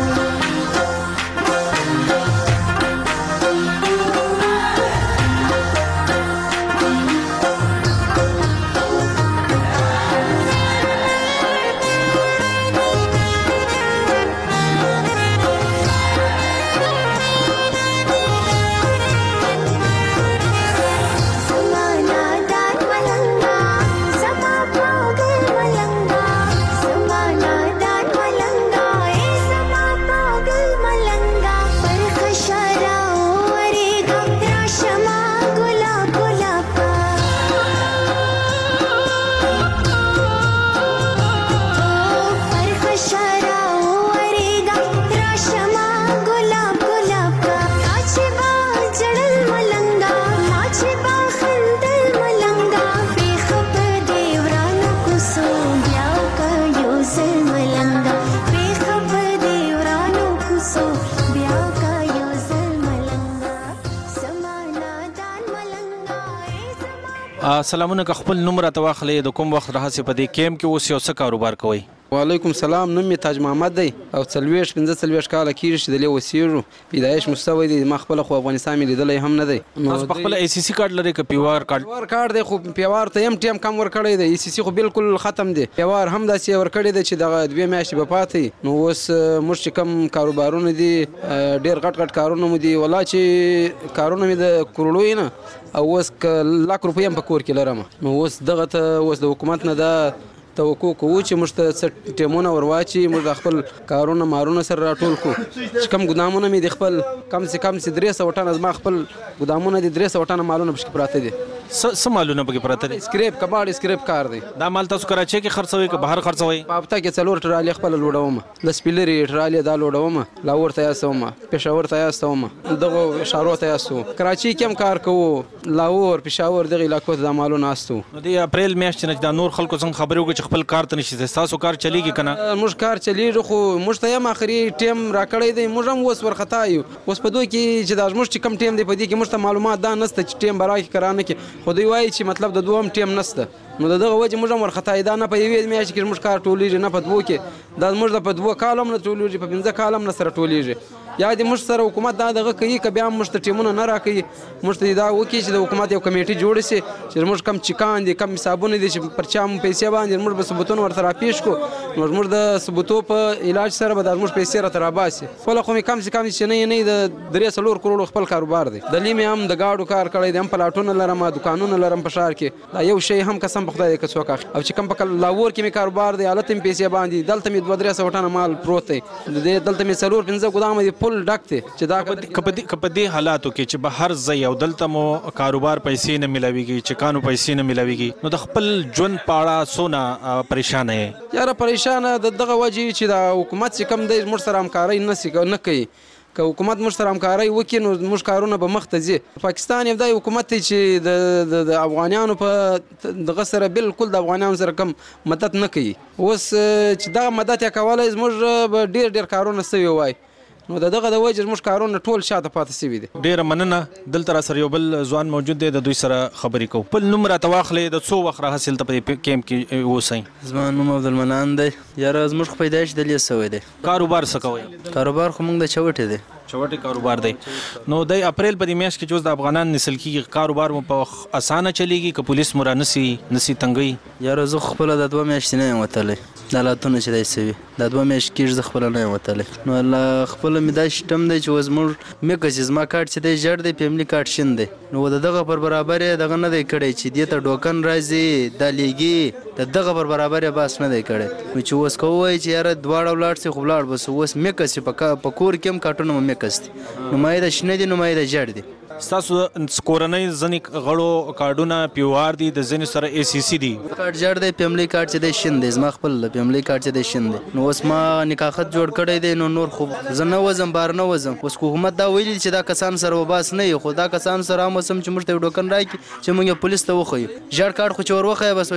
Speaker 2: سلامونه که خپل نوم راته واخلئ د کوم وخت راهسې په دې کیمپ کې اوس یو څه کاروبار کوئ؟
Speaker 13: وعلیکم سلام، نوم مې تاج محمد دی او څلوېښت پنځه څلوېښت کاله کېږي چې دلې اوسېږو. پیدایش مو شوی دی، ما خپله خو افغانستان مې لیدلی هم نه دی.
Speaker 2: تاسو په خپله ای سی سی کارډ لرئ که پیوار کارډ؟
Speaker 13: پیوار کارډ دی، خو پیوار ته یم ټیم کم ورکړی دی. ای سی سی خو بالکل ختم دی. پیوار هم داسې ورکړی دی چې دغه دوې میاشتې به پاتې. نو اوس موږ چې کوم کاروبارونه دي ډېر غټ غټ کارونه مو دي، والله چې کارونه مې د کروړو نه او اوس که لاک روپۍ هم په کور کې لرم. نو اوس دغه ته اوس د حکومت نه دا توقع کوو چې موږ ته څه ټیمونه ورواچي، موږ د خپل کارونه مارونه سره راټول کړو چې کوم ګدامونه مې د خپل کم سے کم چې درې سوه ټنه زما خپل ګدامونه دي، درې سوه ټنه مالونه پکې پراته دي.
Speaker 2: څه مالونه پکې پراته دي؟
Speaker 13: سکریپ کباړ سکریپ کار دی.
Speaker 2: دا مال تاسو کراچۍ کې خرڅوئ که بهر خرڅوئ؟
Speaker 13: په هفته کې څلور ټرالې خپله لوډوم، د سپیلري ټرالې دا لوډوم، لاهور ته یاستوم، پېښور ته یاستوم، دغو ښارو ته یاستو. کراچۍ کې هم کار کوو، لاهور پېښور دغې علاقو ته دا مالونه استو.
Speaker 2: نو د اپریل میاشتې نه دا نور خلکو څنګه خبرې وکړي چې خپل کار ته نشي، ستاسو کار چلیږي که نه؟
Speaker 13: موږ کار چلیږي، خو موږ ته هم آخري ټیم راکړی دی. موږ هم اوس ورخطا یو. اوس په دوی کې چې دا زموږ چې کوم ټیم دی په دې کې موږ ته معلومات دا نشته چې ټیم به راکړي که رانه کړي، خو دوی وایي چې مطلب د دوهم ټیم نشته. نو د دغه وجې موږ هم ورخطا یو. دا نه په یوې میاشتې کې زموږ کار ټولېږي، نه په دوو کې. دا زموږ د په دوه کالو هم نه ټولېږي، په پنځه کالو هم نه سره ټولېږي. یا دې موږ سره حکومت دا دغه کوي که بیا هم موږ ته ټیمونه نه راکوي. موږ ته دا وکړي چې د حکومت یو کمیټي جوړه شي چې زموږ کم چیکان دي، کم حسابونه دي چې پر چا مو پیسې باندې موږ به ثبوتونه ورته راپېښ کړو. نو زموږ د ثبوتو په علاج سره به دا زموږ پیسې راته راباسي. خپله خو مې کم سے کم چې نه نه د درې څلور کروړو خپل کاروبار دی. دلې مې هم د ګاډو کار کړی دی، هم پلاټونه لرم، دوکانونه لرم په ښار کې. دا یو شی هم قسم په خدای دی که څوک اخلي. او چې کوم په لاهور کې مې کاروبار دی، هلته مې پیسې باندې، دلته مې دوه درې سوه ټنه مال پروت دی. دلته مې څلور پنځه ګدامه دي فل ډک دی. چې دا
Speaker 2: که په دې حالاتو کې چې بهر ځئ او دلته مو کاروبار پیسې نه میلاویږي، چکانو پیسې نه میلاویږي، نو د خپل ژوند په اړه څونه پریشانه یې؟
Speaker 13: یاره پریشانه د دغه وجې چې دا حکومت چې کوم دی زموږ سره همکارۍ نه کوي. که حکومت موږ سره همکارۍ وکړي نو زموږ کارونه به مخ ته ځي. پاکستان یو داسې حکومت دی چې د افغانانو په دغه سره بالکل د افغانانو سره کم مدد نه کوي. اوس چې دغه مدد یې کولی زموږ به ډېر ډېر کارونه سوي وای. نو د دغه د وجې زموږ کارونه ټول شاته پاتې سوي دي.
Speaker 2: ډېره مننه. دلته را سره یو بل ځوان موجود دی، د دوی سره خبرې کوو. خپل نوم راته واخلئ، د څو وخت راهسې هلته په دې کیمپ کې اوسئ؟
Speaker 14: زما نوم عبدالمنان دی. یاره زموږ خو پیدایش دلې سوی دی.
Speaker 2: کاروبار څه کوئ؟
Speaker 14: کاروبار خو موږ د چوټې دی.
Speaker 2: چوټې کاروبار دی. نو د اپریل په دې میاشت کې چې اوس د افغانان نسل کېږي، کاروبار مو په اسانه چلیږي که پولیس مو رانسي نسي تنګوي؟
Speaker 14: یاره زه خپله د دوه میاشتې نه یم وتلی. دا حالتونه چې دی سوي دا دوه میاشتې کېږي زه خپله نه یم وتلی. نو الله خپله مې دا سیسټم دی چې اوس موږ میکه چې زما کارت چې دی ژړ دی، فیملي کارت شین دی. نو د دغه پر برابر یې دغه نه دی کړی چې دې ته ډوکن راځي، دا لیږي، د دغه پر برابر یې بحث نه دی کړی. نو چې اوس که ووایي چې یاره دواړه ولاړ سي، خو ولاړ به سو. اوس میکه سي په کور کې هم کارټونه مو میکه دي، نمایې د شنه دي، نمایې د ژړ دي.
Speaker 2: ستاسو کورنۍ ځینې غړو کارډونه پیوار دي، د ځینې سره ای سی سی دي.
Speaker 14: کارډ ژړ دی، فیملي کارډ چې دی شین دی. زما خپل فیملي کارډ چې دی شین دی. نو اوس ما نکاحت جوړ کړی دی. نو نور خو زه نه وځم، بار نه وځم. اوس حکومت دا ویلي چې دا کسان سره وباس نه وي، خو دا کسان سره هم وسم چې موږ ته یو ډوکن راکړي چې موږ یې پولیس ته وښیو. ژړ کارډ خو چې ور وښیه بس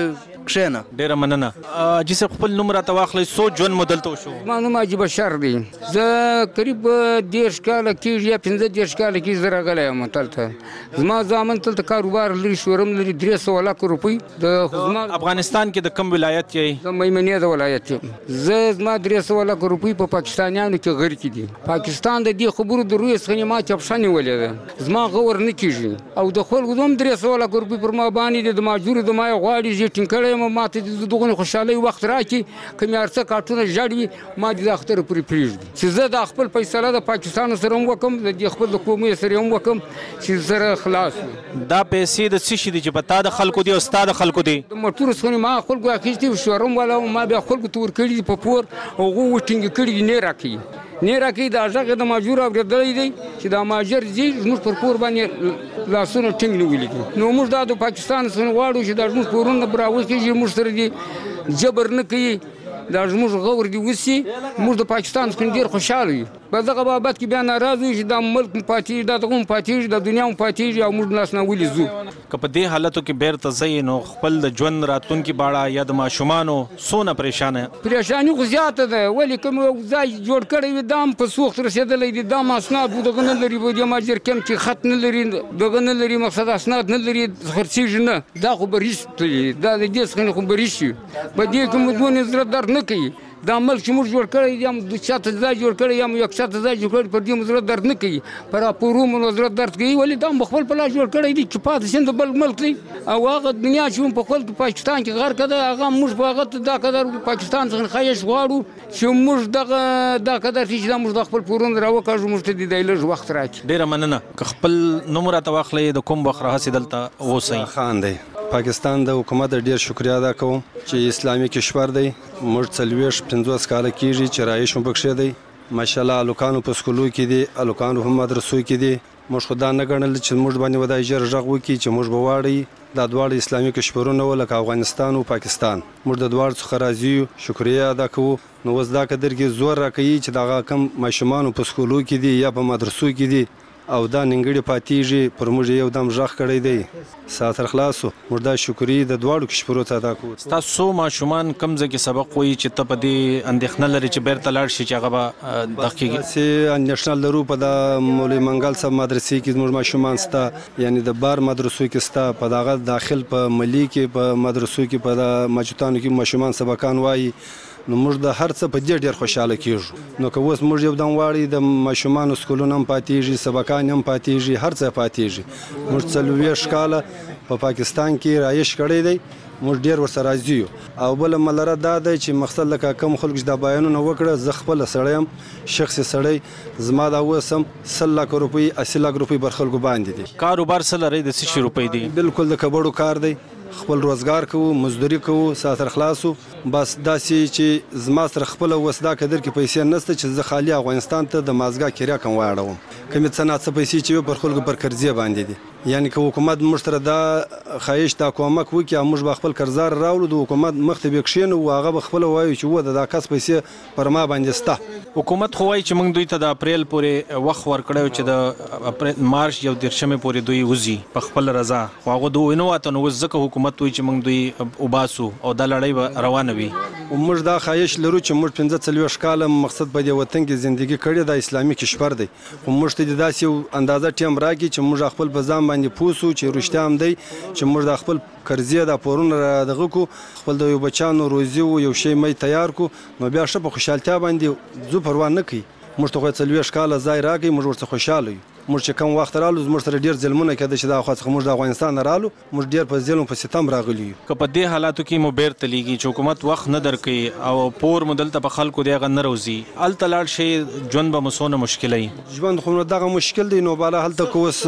Speaker 14: کښېنه.
Speaker 2: ډیره مننه. جی صاحب خپل نوم راته واخلئ، څو ژوند مو دلته وشو؟
Speaker 15: زما نوم حاجي بشر دی. زه قریب دېرش کاله کېږي یا پنځه دېرش کاله کېږي زه راغلی یم دلته. زما زامن دلته کاروبار لري، شورم لري، درې سوه لکه روپۍ. د
Speaker 2: افغانستان کې د کوم ولایت یې؟
Speaker 15: زه میمنې د ولایت یم. زه زما درې سوه لکه روپۍ په پاکستانیانو کې غرقې دي. پاکستان د دې خبرو د رویې څخه ما چپشه نیولې ده. زما غور نه کېږي او د خلکو هم درې سوه لکه روپۍ پر ما باندې دي. د ماجورو د ما یې غواړي، زه یې ټینګ کړی یم. ما ته د دغونې خوشحالۍ وخت راکړي، که مې هر څه کارټونه ژړ وي ما دې د اختره پورې پرېږدي چې زه د خپل فیصله د پاکستان سره هم وکړم، د دې خپل د قومي سره هم وکړم چې سره خلاص وي.
Speaker 2: دا پیسې د څه شي دي چې په تا د خلکو دي او ستا د خلکو دي؟
Speaker 15: د موټرو څخه ما خلکو اخیستي، شورم والا ما بیا خلکو ته ورکړي دي په پور، هغو وټینګ کړي دي، نه راکوي نه راکوي. دا غږ د ماجور اورېدلی دی چې دا ماجر ځي زموږ پر کور باندې لاسونه ټینګ نیولي دي. نو موږ دا د پاکستان څخه غواړو چې دا زموږ کورونه به راوخېږي، موږ سره دي جبر نه کوي، دا زموږ غور دي وسي. موږ د پاکستان څخه ډېر خوشحاله یو. په دغه بابت کې بیا ناراض یو چې دا ملک هم پاتېږي، دا دغه هم پاتېږي، دا دنیا هم پاتېږي او موږ لاس ناولې ځو.
Speaker 2: که په دې حالتو کې بیرته ځئ نو خپل د ژوند راتلونکي باړه یا د ماشومانو څونه پریشانه؟
Speaker 15: پریشاني خو زیاته ده. ولې کوم ځای جوړ کړی وي دا هم په سوخت رسېدلی دی، دا هم اسناد دغه نه لري، په دې ماجر کې هم چې خط نه لري، دغه نه لري، مقصد اسناد نه لري، خرڅېږي نه. دا خو به ریس تلي، دا د دې څخه خو به ریس شي. په دې کې مو دونه زړه درد نه کوي. دا ملک چې موږ جوړ کړی دی، هم دوه چاته ځای جوړ کړی، هم یک چاته ځای جوړ کړی، پر دې مو زړه درد نه کوي، په راپورو مو زړه درد کوي. ولې دا هم خپل په لاس جوړ کړی دی چې پاتې شي د بل ملک دی. او هغه دنیا چې موږ په خپل پاکستان کې غرقه ده، هغه موږ په هغه دا قدر پاکستان څخه ښایست غواړو چې موږ دغه دا قدر چې دا موږ د خپل پورونه راوکاږو، موږ ته د لږ وخت راکړي.
Speaker 2: ډېره مننه. که خپل نوم راته واخلئ، د کوم وخت راهسې دلته اوسئ؟
Speaker 16: خان دی. پاکستان د حکومت ډېر شکریا ادا کوم چې اسلامي کشور دی. موږ څلوېښت پنځوس کاله کېږي چې رایش هم پکښې دی. ماشاءالله الوکانو په سکولو کې دي، الوکانو هم مدرسو کې دي. موږ خو دا نه ګڼل چې موږ باندې به دا ژر غږ وکړي چې موږ به واړئ. دا دواړه اسلامي کشورونه وو لکه افغانستان او پاکستان. موږ د دواړو څخه راضي یو، شکریا ادا کوو. نو اوس دا قدر کې زور راکوي چې دغه کم ماشومانو په سکولو کې دي یا په مدرسو کې دي او دا نیمګړې پاتېږي، پر موږ یو دم غږ کړی دی. ساتر خلاصو موږ دا شکرې د دواړو کشورو ته ادا کوو.
Speaker 2: ستاسو ماشومان کوم ځای کې سبق وایي چې ته په دې اندېښنه لرې چې بیرته لاړ شي چې هغه به دغه کېږي؟
Speaker 16: داسې اندېښنه لرو. په د مولوي منګل صاحب مدرسې کې زموږ ماشومان سته، یعنې د بار مدرسو کې سته، په دغه داخل په ملي کې په مدرسو کې په د ماجوتانو کې ماشومان سبقان وایي. نو موږ د هر څه په دې ډېر خوشحاله کېږو. نو که اوس موږ یو دم واړئ، د ماشومانو سکولونه هم پاتېږي، سبقان هم پاتېږي، هر څه پاتېږي. موږ څلوېښت کاله په پاکستان کې رایش کړی دی، موږ ډېر ورسره راضي یو. او بله ملره دا دی چې مقصد لکه کوم خلکو چې دا بیانونه وکړه، زه خپله سړی یم، شخصي سړی. زما دا اوس هم سل لکه روپۍ اسی لکه روپۍ پر خلکو باندې دي.
Speaker 2: کاروبار څه لرئ؟ د څه شي روپۍ دي؟
Speaker 16: بالکل د کبړو کار دی، خپل روزګار کوو، مزدوري کوو، ساتر خلاصو. بس داسې چې زما سره خپله اوس دا قدر کې پیسې نشته چې زه خالي افغانستان ته د مازګه کریا کوم واړوم. کومې څه ناڅه پیسې چې وي پر خلکو پر قرضې باندې دي. یعنې که حکومت موږ سره دا ښایست دا کومک وکړي او موږ به خپل قرضدار راوړو، د حکومت مخ ته به کښېنو او هغه به خپله وایو چې و د دا کس پیسې پر ما باندې سته.
Speaker 2: حکومت خو وایي چې موږ دوی ته د اپریل پورې وخت ورکړی چې د مارچ یو دېرشمې پورې دوی وځي په خپل رضا، خو هغه دوی نه واته. نو اوس ځکه حکومت وایي چې موږ دوی وباسو او دا لړۍ به روانه وي.
Speaker 16: موږ دا ښایست لرو چې موږ پنځه څلوېښت کاله مقصد په دې وطن کې زندګي کړې، دا اسلامي کشور دی. خو موږ ته د داسې یو اندازه ټیم راکړي چې موږ خپل په ځان باندې پوه سو چې رښتیا هم دی چې موږ د خپل قرضې دا پورونه را دغه کو، خپل د یو بچیانو روزي و یو شی مې تیار کو، نو بیا ښه په خوشحالتیا باندې ځو پروا نه کوي. موږ ته خو څلوېښت کاله ځای راکړي، موږ ورته خوشحاله یو. موږ چې کوم وخت رالو زموږ سره ډېر ظلمونه کېده چې دا خوا څخه موږ د افغانستان نه رالو، موږ ډېر په ظلم په ستم راغلي یو.
Speaker 2: که په دې حالاتو کې مو بیرته لیږي چې حکومت وخت نه درکوي او پور مو دلته په خلکو دی هغه نه روزي، هلته لاړ شئ ژوند به مو څونه مشکلوي؟
Speaker 16: ژوند خو نو دغه مشکل دی. نو بالا هلته که اوس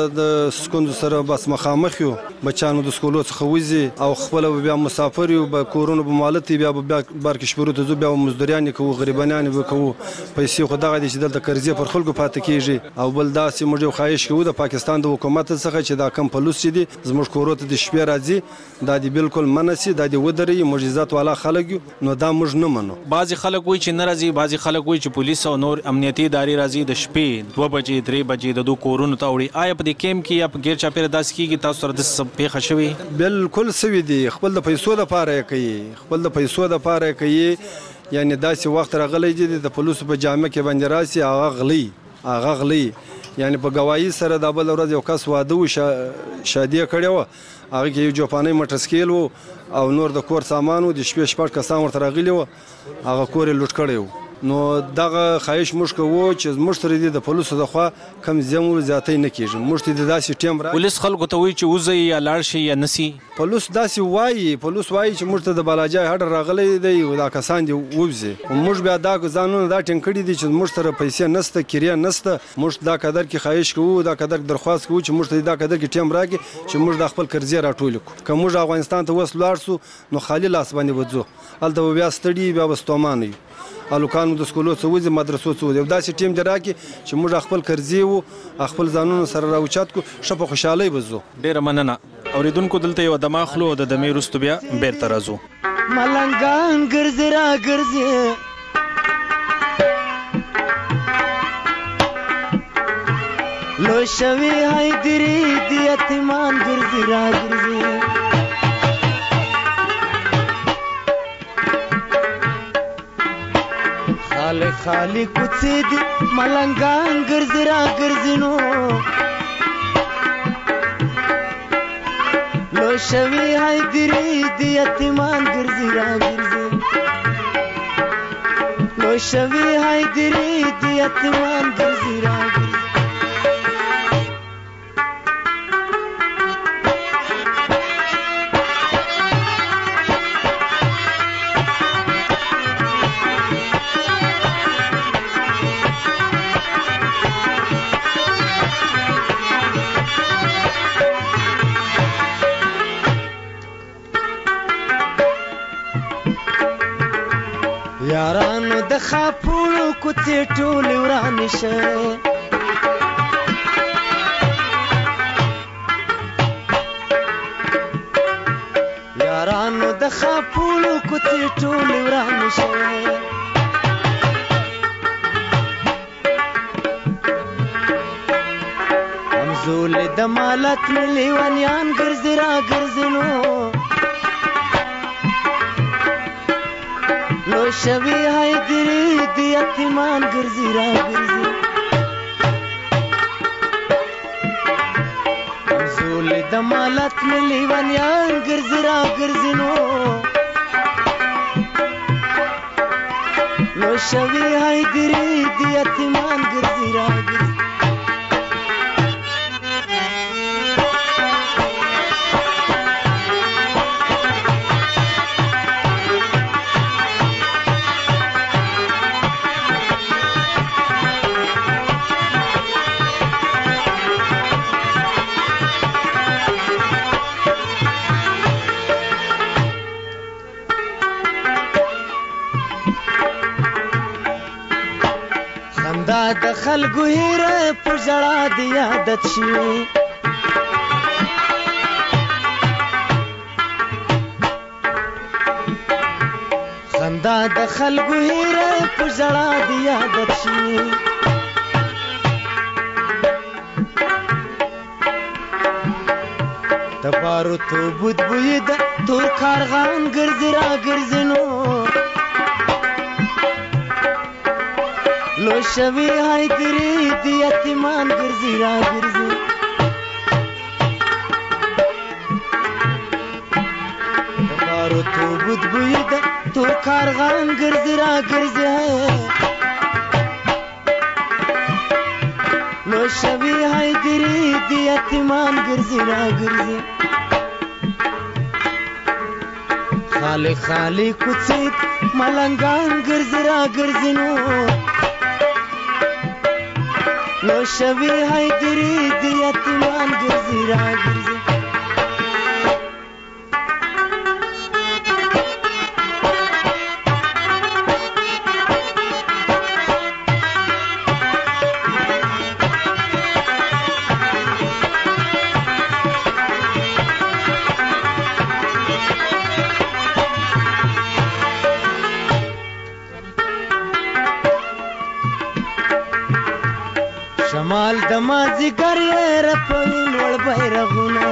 Speaker 16: د سکوندو سره بس مخامخ یو، بچیانو د سکولو څخه وځي او خپله به بیا مسافر یو، به کورونه به مالت بیا به بیا بار کشمیرو ته ځو، بیا به مزدوریانې کوو، غریبانیانې به کوو. پیسې خو دغه دي چې دلته قرضې پر خلکو پاتې کېږي. او بل دا داسې موږ یو خواهش کوو د پاکستان د حکومت څخه چې دا کم پولیس چې دي زموږ کورو ته د شپې راځي دا دې بالکل منع سي دا دې ودرېږي موږ عزت والا خلک یو نو دا موږ نه منو
Speaker 2: بعضې خلک وایي چې نه راځي بعضې خلک وایي چې پولیس او نور امنیتي ادارې راځي د شپې دوه بجې درې بجې د دوی کورونو ته وړي آیا په دې کیمپ کې یا په ګیر چاپېره داسې کېږي تاسو سره داسې څه پېښه شوې
Speaker 16: بالکل سوي دي خپل د پیسو دپاره یې کوي خپل د پیسو دپاره یې کوي یعنی داسې وخت راغلی چې د پولیسو په جامه کې باندې راسي هغه غلی هغه غلی یعنی په ګواهي سره دا بل ورځ یو کس واده و شادي کړې وه هغه کې یو جاپاني موټرسایکل و او نور د کور سامان و د شپې شپږ کسان ورته راغلي وه هغه کور یې لوټ کړی و نو دغه خواهش موږ کوو چې زموږ سره دې د پولیسو لخوا کم زیان زیاتی نه کېږي موږ ته د داسې ټیم را
Speaker 2: پولیس خلکو ته وایي چې وځئ یا لاړ شي یا نه سي
Speaker 16: پولیس داسې وایي پولیس وایي چې موږ ته د بالاجای هډر راغلی دی دا کسان دي ووځي موږ بیا دا ځانونه دا ټینګ کړي دي چې موږ سره پیسې نشته کرایه نشته موږ دا قدر کې خواهش کوو دا قدر درخواست کوو چې موږ ته دا قدر کې ټیم راکړي چې موږ د خپل قرضې راټول کړو که موږ افغانستان ته اوس لاړ سو نو خالي لاس باندې وځو هلته به بیا ستړي بیا به ستومان یو الوکانو د سکولو څه وځي مدرسو څه وځي داسې ټیم دې راکړي چې موږ خپل قرضې وو خپل ځانونه سره راوچت کړو ښه په خوشحالۍ به ځو
Speaker 2: ډېره مننه اورېدونکو دلته یو دمه اخلو د دمې وروسته بیا بېرته راځو
Speaker 6: ملنګان ګرځي را ګرځي لو شوي حیدري د یتیمان ګرځي را ګرځي خالی خالی کوڅې دي ملنګان ګرځي را ګرځي نو لو شوي حیدري د یتیمان ګرځي را ګرځي لو شوي حیدري د یتیمان ګرځي را ګرځي یارانو د خاپوړو کوڅې ټولې ورانې شوې یارانو د خاپوړو کوڅې ټولې ورانې شوې همزولې د مالت مې لیونیان ګرځي را ګرځي نو لو شوي حیدري د یتیمان ګرځي را ګرځي همزولې د مالت مې لیونیان ګرځي را ګرځي نو لو شوي حیدري د یتیمان ګرځي را ګرځي خندا د خلکو هیره په ژړا د عادت شي خندا د خلکو هیره په ژړا د عادت شي د باروتو بود بوی د تور کارغان ګرځي را ګرځي نو لو شوي حیدري د یتیمان ګرځي را ګرځي د باروتو بود بوی د تور کارغان ګرځي را ګرځي لو شوي حیدري د یتیمان ګرځي را ګرځي خالی خالی کوڅې ملنګان ګرځي را ګرځي نو لو شوي حیدري د یتیمان ګرځي را ګرځي شمال د مازیګر یې رپوي لوړ بیرغونه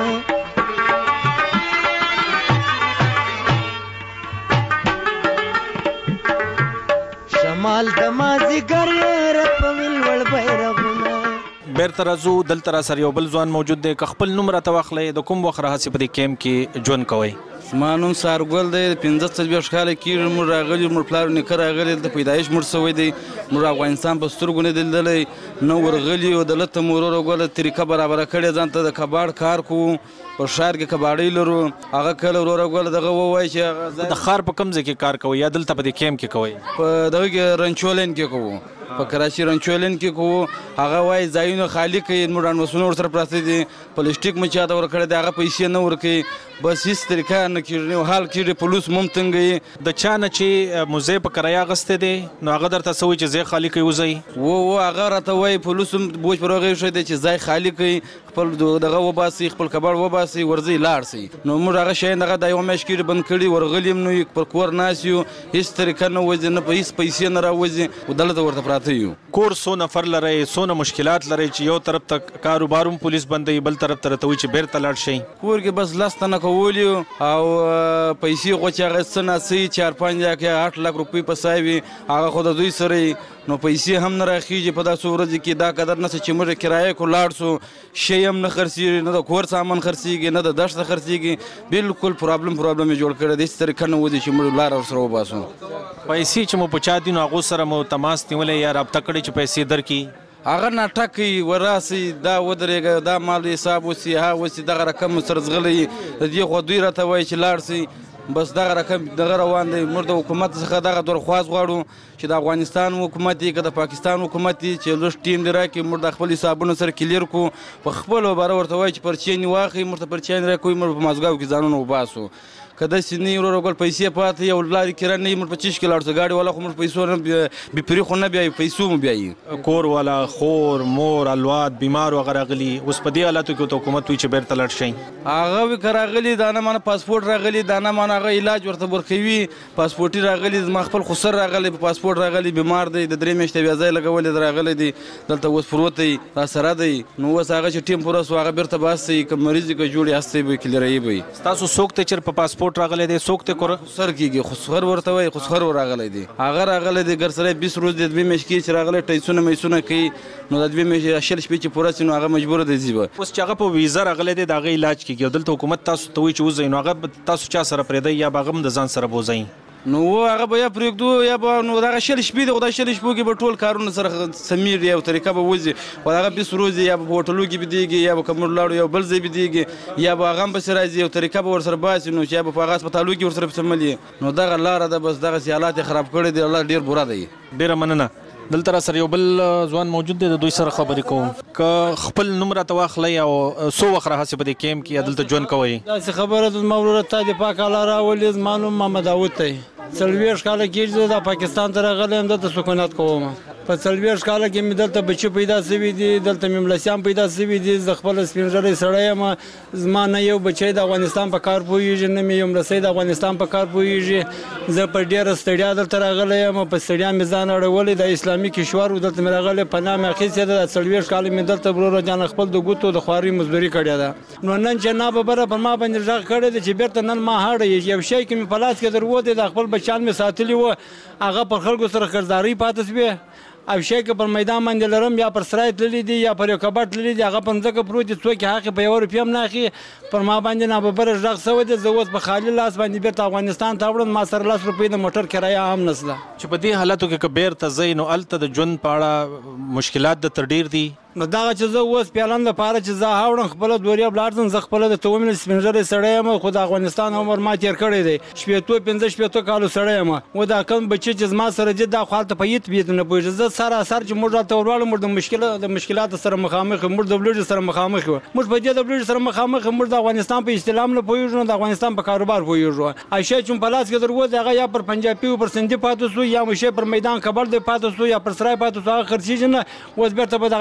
Speaker 6: شمال د مازیګر یې رپوي لوړ بیرغونه.
Speaker 2: بیرته راځو دلته را سره یو بل ځوان موجود دی که خپل نوم راته واخلئ د کوم وخت راهسې په دې کیمپ کې ژوند کوئ؟
Speaker 13: زما نوم سارګل دی پنځه څلوېښت کاله کېږي موږ راغلي موږ پلار نیکه راغلی دلته پیدایش موږ شوی دی موږ افغانستان په سترګو نه دی لیدلی نه ورغلي او دلته مو ورور وګوله طریقه برابره کړې ځان ته د کباړ کار کوو په ښار کې کباړۍ لرو هغه کله ورور وګوله دغه ووایي چې
Speaker 2: د ښار په کوم ځای کې کار کوئ یا دلته په دې کیمپ کې کوئ؟
Speaker 13: په دغه کې رنچولین کې کوو په کراچي رنچولین کې کوو هغه وایي ځایونه خالي کوي موږ رانوسونه ورسره پراته دي پلاستیک مو چاته ورکړی دی هغه پیسې نه ورکوي بس هېڅ طریقه نه کېږي حال کېږي پولیس مو هم تنګوي.
Speaker 2: د چا نه چې موزې په کرایه اخیستی دی نو هغه درته څه وایي چې ځای خالي کوي وځئ؟
Speaker 13: و و هغه راته وایي پولیس هم بوج پر هغه ایښی دی چې ځای خالي کوي خپل دغه وباسئ خپل کباړ وباسئ ورځئ لاړ سئ نو موږ هغه شیان دغه دا یوه میاشت کېږي بند کړي ورغلي هم نه یو پر کور ناست یو هېڅ طریقه نه وځي نه په هېڅ پیسې نه راوځي دلته ورته پراته یو.
Speaker 2: کور څو نفر لرئ څونه مشکلات لرئ چې یو طرف ته کاروبار هم پولیس بندوي بل طرف ته راته وایي چې بیرته لاړ شئ؟
Speaker 13: کور کې بس لس تنه کول یو او پیسې خو چې هغه څه ناڅئ چار پنځه کې اټ لاک روپۍ په سای وي هغه خو د دوی سره نو پیسې هم نه راخېږي په داسې ورځو کې دا قدر نشته چې موږ کرایه کو لاړ سو شی هم نه خرڅېږي نه د کور سامان خرڅېږي نه د دښته خرڅېږي بالکل پرابلم پرابلم یې جوړ کړی دی هېڅ طریقه نه وځي چې موږ لاره ورسره وباسو.
Speaker 2: پیسې چې مو په چا دي نو هغو سره مو تماس نیولی یا رابطه کړې چې پیسې درکړي؟
Speaker 13: هغه ناټک کوي وراسئ دا ودرېږه دا مال حساب وسي ها وسي دغه رقم سره ځغلی د دې خوا دوی راته وایي چې لاړ سئ بس دغه رقم دغه روان دی. موږ د حکومت څخه دغه درخواست غواړو چې د افغانستان حکومت یې که د پاکستان حکومت یې چې لږ ټیم دې راکړي موږ د خپل حسابونو سره کلیر کړو په خپلو باره ورته وایي چې پرچې یې واخلئ موږ ته پرچې یې راکوي موږ په مازګاو کې ځانونه وباسو که داسې نه وي ورور وګل پیسې پاتې یو لارې کرایه نه وي موږ په چیش کې لاړو څه ګاډي والا خو موږ پیسو نه بېپري خو نه بیایي پیسو مو بیایي.
Speaker 2: کور والا خور مور الواد بیمار هغه راغلي اوس په دې حالاتو کې ورته حکومت وایي چې بیرته لاړ شئ؟
Speaker 13: هغه وي که راغلي دا نه مانه پاسپورټ راغلي دا نه مانه هغه علاج ورته ورکوي پاسپورټي راغلي زما خپل خو سر راغلی په پاسپورټ راغلی بیمار دی د درې میاشتې بیا ځای لګولی دی راغلی دی دلته اوس پروت دی راسره دی نو اوس هغه چې ټیم پوره سو هغه بیرته باسئ که مریض که جوړ هستی به کلیروي به وي.
Speaker 2: ستاسو څوک دی چې په پاسپورټ راغلی دی څوک ته کور
Speaker 13: سر کېږي خسخر ورته وایي خسخر راغلی دی هغه راغلی دی ګرسره بیس روز دی دوې میاشتې کېږي چې راغلی ټیسونه میسونه کوي نو د دوې میاشتې شل شپې چې پوره سي نو هغه مجبوره دی ځي به.
Speaker 2: اوس چې هغه په ویزا راغلی دی د هغه علاج کېږي او دلته حکومت تاسو ته وایي چې وځئ نو هغه تاسو چا سره پرېږدئ یا به هغه هم د ځان سره بوځئ؟
Speaker 13: نو هغه به یا پرېږدو یا به نو دغه شل شپې دی خو دا شل شپو کې به ټول کارونه سره سمیږي یو طریقه به وځي خو هغه بیس روز یا به په هوټلو کې بېدېږي یا به که موږ لاړو یو بل ځای بېدېږي یا به هغه هم پسې راځي یو طریقه به ورسره باسي نو چې یا به په هغه هسپتالو کې ورسره پسې ملي نو دغه لاره ده بس دغسې حالات یې خراب کړی دی الله ډېر بوره دی.
Speaker 2: ډېره مننه. دلته را سره یو بل ځوان موجود دی د دوی سره خبرې کوم که خپل نوم راته واخلئ او څو وخت راهسې په دې کیمپ کې یا دلته ژوند کوئ؟
Speaker 17: داسې خبره ده زما وروره تا دې پاک الله راولي زما نوم محمد داود دی څلوېښت کاله کېږي زه د پاکستان ته راغلی یم دلته سکونت کوم په څلوېښت کاله کې مې دلته بچي پیدا شوي دي دلته مې ملسیان پیدا شوي دي زه خپله سپین ږیری سړی یم زما نه یو بچی د افغانستان په کار پوهېږي نه مې یو ملسی د افغانستان په کار پوهېږي زه په ډېره ستړیا دلته راغلی یم په ستړیا مې ځان اړولی د اسلامي کشور دلته مې راغلی پناه مې اخیستې ده د څلوېښت کاله مې دلته وروره جان خپل د ګوتو د خوارۍ مزدوري کړې ده نو نن چې ناببره پر ما باندې غږ کړی دی چې بېرته نن ما هاړه یو شی کې مې په لاس کې در وتی د خپل بچیان مې ساتلي وو هغه پر خلکو سره قرضداري پاتې شوې او شی که پر میدان باندې لرم یا پر سرای تللی دي یا پر یو کباړ تللی دي هغه پر ځمکه پروت دي څوک یې حق په یو روپۍ هم نه اخلي پر ما باندې ناببره غږ شوی دی زه اوس په خالي لاس باندې بېرته افغانستان ته وړم ما سره لس روپۍ د موټر کرایه هم نشته
Speaker 2: چې په دې حالاتو کې که بیرته ځئ نو هلته د ژوند په اړه مشکلات درته ډېر دي
Speaker 17: نو دغه چې زه اوس پیالن لپاره چې زه هاوړم خپله دوریا ولاړ ځم زه خپله د ته ومینه سپین ږیری سړی یم خو د افغانستان عمر ما تېر کړی دی شپېتو پنځه شپېتو کالو سړی یم و دا کوم بچي چې زما سره دي دا خو هلته په هېڅ بیت نه پوهېږي زه سراسر چې موږ راته ورواړو موږ د مشکل د مشکلاتو سره مخامخ یو موږ د ولیږې سره مخامخ یو موږ په دې د ولیږې سره مخامخ یو موږ د افغانستان په استعلام نه پوهېږو نه د افغانستان په کاروبار پوهېږو اشیا چې په لاس کې در وځي هغه یا پر پنجابي و پر سندي پاتې سو یا مو شی پر میدان کبړ دی پاتې سو یا پر سرای پاتې سو هغه خرڅېږي نه اوس بېرته به دغه وږي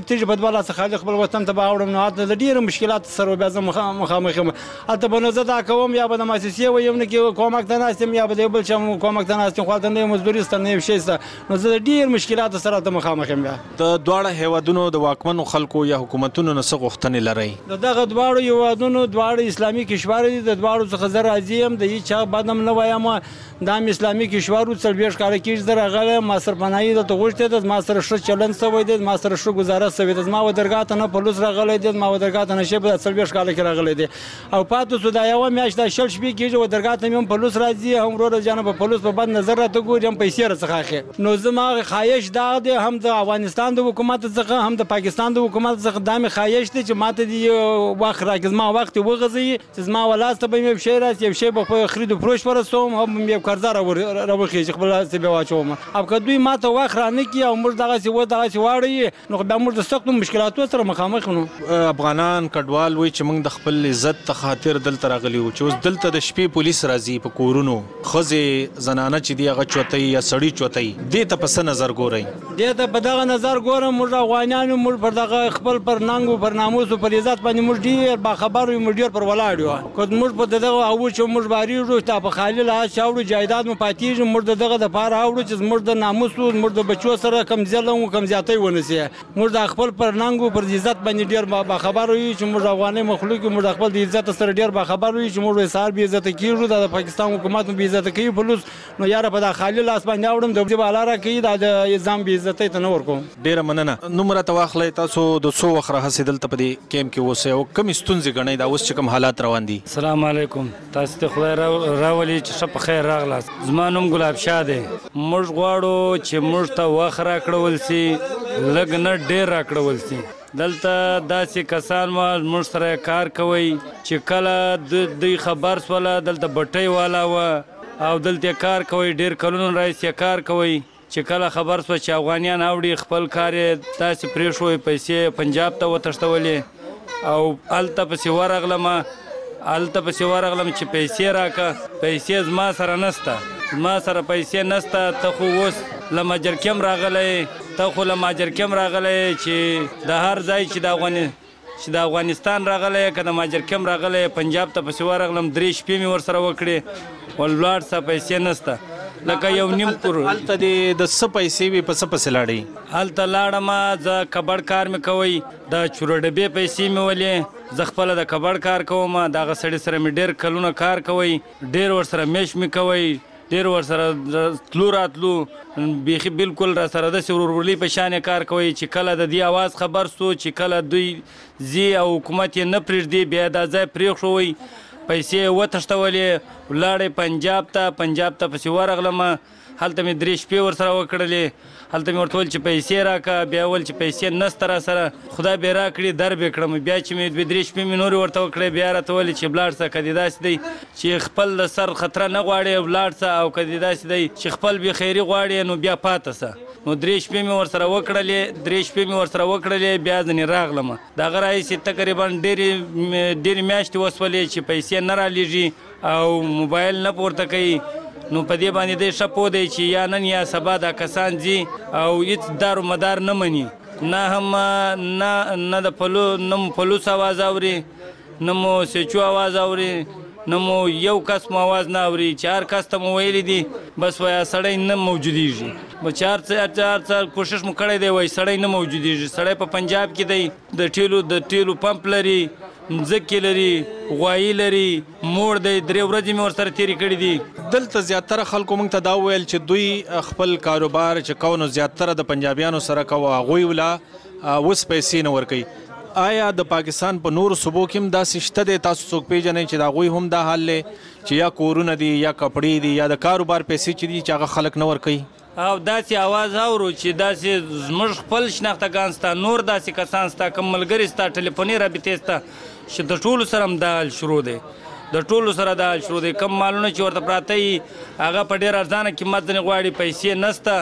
Speaker 17: تیږي په دوه لاسه خالي خپل وطن ته به اوړم نو هلته د ډېرو مشکلاتو سره بیا زه مخامخ یم هلته به نو زه دا کوم یا به د مؤسسې ویم نه کې کومک ته ناست یم یا به د یو بل چا کومک ته ناست یم خو هلته نه یم مزدوري سته نه یم شی سته نو زه د ډېر مشکلاتو سره هلته مخامخ یم بیا
Speaker 2: د دواړه هیوادونو د واکمنو خلکو یا حکومتونو نه څه غوښتنې لرئ
Speaker 17: د دغه دواړو هیوادونو دواړه اسلامي کشور دي د دواړو څخه زه راضي یم د هېچ چا بد هم نه وایم دا هم اسلامي کشور و څلوېښت کاله کېږي زه راغلی یم ما سرپناهي دلته غوښتې ده زما سره ښه چلند شوی دی زما سره ښه ګزاره شوې ده زما ودرګاه ته نه پولیس راغلی دی زما ودرګاه ته نه شی په څلوېښت کاله کې راغلی دی او پاتې شو دا یوه میاشت دا شل شپې کېږي ودرګاه ته مې هم پولیس راځي هم وروره جانه په پولیس په بد نظر راته ګوري هم پیسې راڅخه اخلي نو زما خواهش دا دی هم د افغانستان د حکومت څخه هم د پاکستان د حکومت څخه دا مې خواهش دی چې ماته دې وخت راکړي زما وخت وغځوي چې زما ولاسته به مې یو شی راسي یو شی به په خرید و فروش ورسوم هم مې یو قرضه راوخېږي خپل لاس بیا واچوم او که دوی ماته وخت رانه کړي او موږ دغسې و دغسې واړوي نو بیا موږ د سختو مشکلاتو سره مخامخ نو
Speaker 2: افغانان کډوال وایي چې موږ د خپل عزت ته خاطر دلته راغلي وو چې اوس دلته د شپې پولیس راځي په کورونو ښځې زنانه چې دي هغه چوتئ یا سړي چوتئ دې ته په څه نظر ګورئ
Speaker 17: دې ته په دغه نظر ګورم موږ افغانان یو موږ پر دغه خپل پر ننګ پر ناموس پر عزت باندې موږ ډېر باخبر یو موږ ډېر پر ولاړ یو که موږ په دغه اوو چې موږ باریږو تا په خالي لاس چاوړو جایداد مو پاتېږي موږ د دغه دپاره اوړو چې زموږ د ناموس زموږ د بچو سره کم ظلم و کم زیاتی ونه سي موږ د خپل پر ننګ پر عزت باندې ډېر باخبر یو چې موږ افغاني مخلوق موږ د خپل د عزت سره ډېر باخبر یو چې موږ سهار بې عزته کېږو د پاکستان حکومت بې عزته کوي پولیس نو یاره په دا خالي لاس باندې اوړم د دې بالا راکوي دا د نظام بې عزتۍ ته نه ورکوم
Speaker 2: ډېره مننه نوم راته واخلئ تاسو د څو وخت راهسې دلته په دې کیمپ کې اوسئ او کومې ستونزې ګڼئ دا اوس چې کوم حالات روان دي
Speaker 18: السلام علیکم تاسو ته خدای راولي چې ښه په خیر راغلاست زما نوم ګلاب شاه دی موږ غواړو چې موږ ته وخت راکړول سي لږ نه ډېر راکړول سي دلته داسې کسان ما موږ سره کار کوي چې کله دوی خبر سوله دلته بټۍ والا وه او دلته کار کوي ډېر کلونو راهیسې کار کوي چې کله خبر سوه چې افغانیان اوړي خپل کار یې داسې پرېښوی پیسې پنجاب ته وتښتولې او هلته پسې ورغلمه هلته پسې ورغلم چې پیسې راکړه پیسې زما سره نسته زما سره پیسې نسته ته خو اوس له مجرکم راغلی ته خو له ماجرکم راغلی چې د هر ځای چې د افغاني چې د افغانستان راغلی که د ماجرکم راغلی پنجاب ته پسې ورغلم درې شپې مې ورسره وکړې ولاړ څه پیسې نسته لکه یو نیم کور
Speaker 2: هلته دې د څه پیسې وي په څه پسې لاړئ
Speaker 18: هلته لاړم زه کبړ کار مې کوئ د چوره ډبې پیسې مې ولې زه خپله د کبړ کار کوم د هغه سړي سره مې ډېر کلونه کار کوئ ډېر ورسره میش مې کوئ ډېر ورسره تلو راتلو بیخي بالکل را سره داسې ورورولي په شان کار کوي چې کله د دې اواز خبر سو چې کله دوی ځي او حکومت یې نه پرېږدي بیا دا ځای پرېښوئ پیسې یې وتښتولې ولاړې پنجاب ته پنجاب ته پسې ورغلم هلته مې درې شپې ورسره وکړلې هلته مې ورته ویل چې پیسې راکړه بیا ویل چې پیسې نسته را سره خدای بې راکړي در بې کړم بیا چې مې دوې درې شپې مې نورې ورته وکړې بیا راته ویلې چې ولاړ شه که دې داسې دی چې خپل د سر خطره نه غواړې ولاړ شه او که دې داسې دی چې خپل بې خیري غواړې نو بیا پاته شه نو درې شپې مې ورسره وکړلې درې شپې مې ورسره وکړلې بیا ځنې راغلم د هغه راهیسې تقریبا ډېرې ډېرې میاشتې وسولې چې پیسې نه رالېږي او موبایل نه پورته کوي نو په دې باندې دی ښه پوه دی چې یا نن یا سبا دا کسان ځي او هېڅ دار و مدار نه مني نه هم نه نه د پلو نه مو پلوس آواز اوري نه مو سیچو آواز اوري نه مو یو کس مو آواز نه اوري چې هر کس ته مو ویلی دي بس وایه سړی نه موجودېږي به چې هر څه هر څه کوشش مو کړی دی وایي سړی نه موجودېږي سړی په پنجاب کې دی د ټیلو د ټیلو پمپ لري مځکې لري غوایي لري موړ دی درې ورځې مې ورسره تېرې کړي دي
Speaker 2: دلته زیاتره خلکو موږ ته دا وویل چې دوی خپل کاروبار چې کو نو زیاتره د پنجابیانو سره کوه هغوی ولا اوس پیسې نه ورکوي آیا د پاکستان په نورو صوبو کې هم داسې شته دی تاسو څوک پیژنئ چې د هغوی هم دا حال دی چې یا کورونه دي یا کپړې دي یا د کاروبار پیسې چې دي چې هغه خلک نه ورکوي
Speaker 18: او داسې اواز اورو چې داسې زموږ خپل شناختګان ستا نور داسې کسان ستا کوم ملګري ستا ټلیفوني رابطې ستا چې د ټولو سره هم دا حال شروع دی د ټولو سره دا حال شروع دی کم مالونه چې ورته پراته وي هغه په ډېر ارزانه قیمت ځینې غواړي پیسې نسته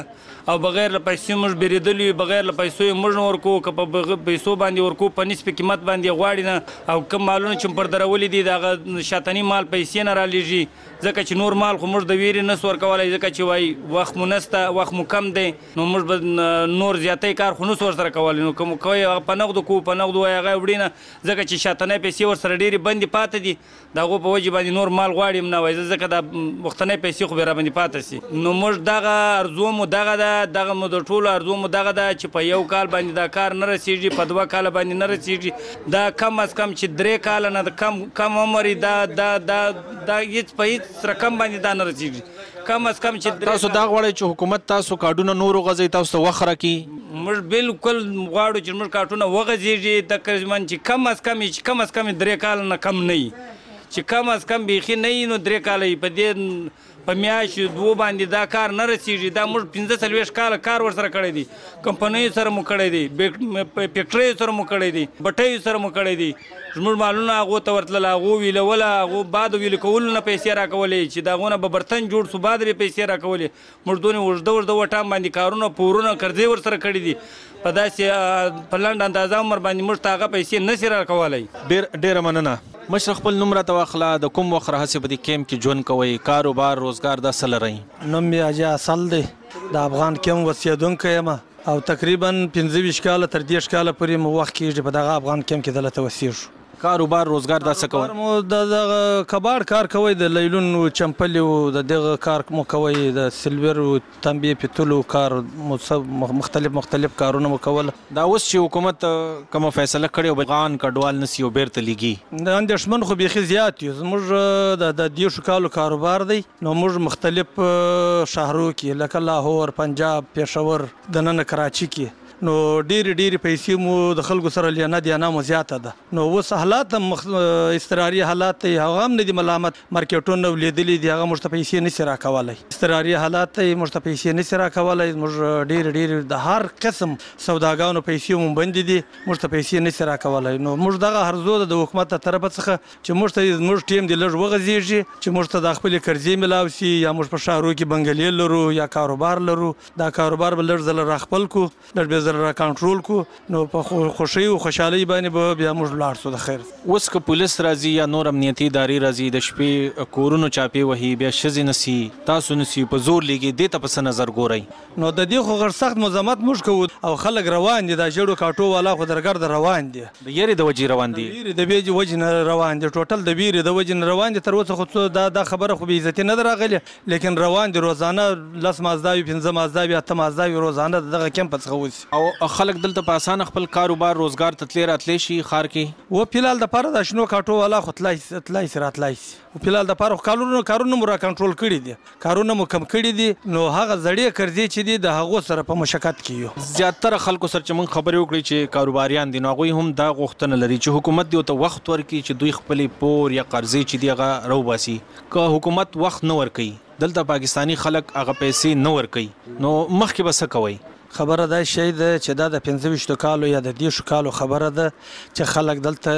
Speaker 18: او بغیر له پیسې موږ بیرېدلي یو، بغیر له پیسو یې موږ نه ورکو، که په پیسو باندې ورکو په نسبي قیمت باندې غواړي نه، او کوم مالونه چې مو پر درولي دي د هغه شاتني مال پیسې نه رالیږي، ځکه چې نور مال خو موږ د ویرې نه سو ورکولی، ځکه چې وایي وخت مو نسته، وخت مو کم دی، نو موږ به نور زیاتی کار خو نسو ورسره کولی، نو که مو کوئ هغه په نغدو کوو، په نغدو وایي هغه وړي نه، ځکه چې شاتنۍ پیسې ورسره ډېرې بندې پاتې دي، د هغو په وجې باندې نور مال غواړي هم نه وایي، ځکه دا وختنۍ پیسې خو بیا راباندې پاتې سي. نو موږ دغه ارزو مو دغه ده، دغه مو د ټولو ارزو مو دغه ده چې په یو کال باندې دا کار نه رسېږي، په دوه کاله باندې نه رسېږي، دا کم از کم چې درې کاله نه د کم کم عمر دا دا دا دا هېڅ په هېڅ رقم باندې دا نه رسېږي، کم از کم چې
Speaker 2: تاسو دا غواړئ چې حکومت تاسو کارډونه نور وغځوي، تاسو ته وخت راکړي؟
Speaker 18: موږ بالکل غواړو چې موږ کارټونه وغځېږي، تقریبا چې کم از کم چې کم از کم درې کاله نه کم نه وي، چې کم از کم بیخي نه وي، نو درې کاله وي. په دې په میاشتو دوو باندې دا کار نه رسېږي. دا موږ پنځه څلوېښت کاله کار ورسره کړی دی، کمپنیو سره مو کړی دی، فیکټریو سره مو کړی دی، بټیو سره مو کړی دی، زموږ مالونه هغو ته ورتلل، هغو ویلوله، هغو بعد ویلو کولو نه پیسې راکولې، چې د هغو نه به برتن جوړ سو، بعد به پیسې راکولې. موږ دونې اوږده اوږده وټام باندې کارونه پورونه قرضې ورسره کړي دي، په داسې په لنډ اندازه عمر باندې موږ ته هغه پیسې نسي راکولی.
Speaker 2: ډېر ډېره مننه. مشر خپل نوم راته واخله، د کوم وخت راهسې په دې کیمپ کې ژوند کوئ، کاروبار روزګار دا څه لرئ؟
Speaker 17: نوم مې حاجي اصل دی، د افغان کیمپ اوسېدونکی یم، او تقریبا پنځه ویشت کاله تر دېرش کاله پورې مو وخت کېږي په دغه افغان کیمپ کې دلته اوسېږو.
Speaker 2: کاروبار روزګار دا څه کوئ؟
Speaker 17: مو د دغه کباړ کار کوئ، د لیلونو چمپلو د دغه کار مو کوئ، د سلورو تنبیه پیتلو کار، مختلف مختلف کارونه مو کول.
Speaker 2: دا اوس چې حکومت کومه فیصله کړې او افغان کډوال نسي او بیرته لیږي،
Speaker 17: د اندېښمن خو بیخي زیات یو. زموږ د دېرشو کالو کاروبار دی، نو موږ مختلف شهرو کې لکه لاهور، پنجاب، پېښور، دننه کراچي کې، نو ډېرې ډېرې پیسې مو د خلکو سره لیانه دیانه مو زیاته ده. نو اوس حالات هم اضطراري حالات دی، هغه هم نه دي ملامت، مارکیټونه ولیدلي دي، هغه موږ ته پیسې نسي راکولی. اضطراري حالات دی، موږ ته پیسې نسي راکولی. موږ ډېرې ډېرې د هر قسم سوداګانو پیسې مو بندې دي، موږ ته پیسې نسي راکولی. نو موږ دغه هرزو ده د حکومت له طرفه څخه چې موږ ته زموږ ټیم دې لږ وغځېږي، چې موږ ته د خپلې قرضې میلاو سي، یا موږ په ښارو کې بنګلې لرو یا کاروبار لرو، دا کاروبار به لږ ځله راخپل کړو، لږ بې ځله را کنټرول کو، نو په خوښۍ او خوشحالۍ باندې به بیا موږ لاړ سو. د خیر
Speaker 2: اوس که پولیس راځي یا نور امنیتي ادارې راځي، د شپې کورونو چاپې وهي، بیا ښځې نسي، تاسو نسي، په زور لیږي، دې ته په څه نظر ګورئ؟
Speaker 17: نو د دې خو غټ سخت مزاحمت موږ کوو، او خلک روان دي، دا ژړو کاټو والا خو درګرده روان دي،
Speaker 2: د یېرې د وجې روان دي،
Speaker 17: د ویرې د وجې نه روان دي، ټوټل د ویرې د وجې نه روان دي. تر اوسه خو دا دا خبره خو بې عزتي نه ده راغلې، لیکن روان دي، روزانه لس مازداوي، پنځه مازداوي، اته مازداوي روزانه دغه کیمپ څخه وځي،
Speaker 2: او خلک دلته په اسانه خپل کاروبار روزګار ته تللی راتلی شي ښار کې؟
Speaker 17: و فلحال دپاره د شنو کاټو والا خو تلای تلای سي راتلای سي، فلحال دپاره خو کارونه کارونه مو را کنټرول کړي دي، کارونه مو کم کړي دي، نو هغه زړې قرضې چې دي د هغو سره په مشقت کې یو.
Speaker 2: زیاتره خلکو سره چې موږ خبرې وکړې چې کاروباریان دي، نو هغوی هم دا غوښتنه لري چې حکومت دې ورته وخت ورکړي چې دوی خپلې پور یا قرضې چې دي هغه راوباسي. که حکومت وخت نه ورکوي، دلته پاکستاني خلک هغه پیسې نه ورکوي، نو مخکې به څه کوئ؟
Speaker 17: خبره دا شی ده چې دا د پنځه ویشتو کالو یا د دېرشو کالو خبره ده چې خلک دلته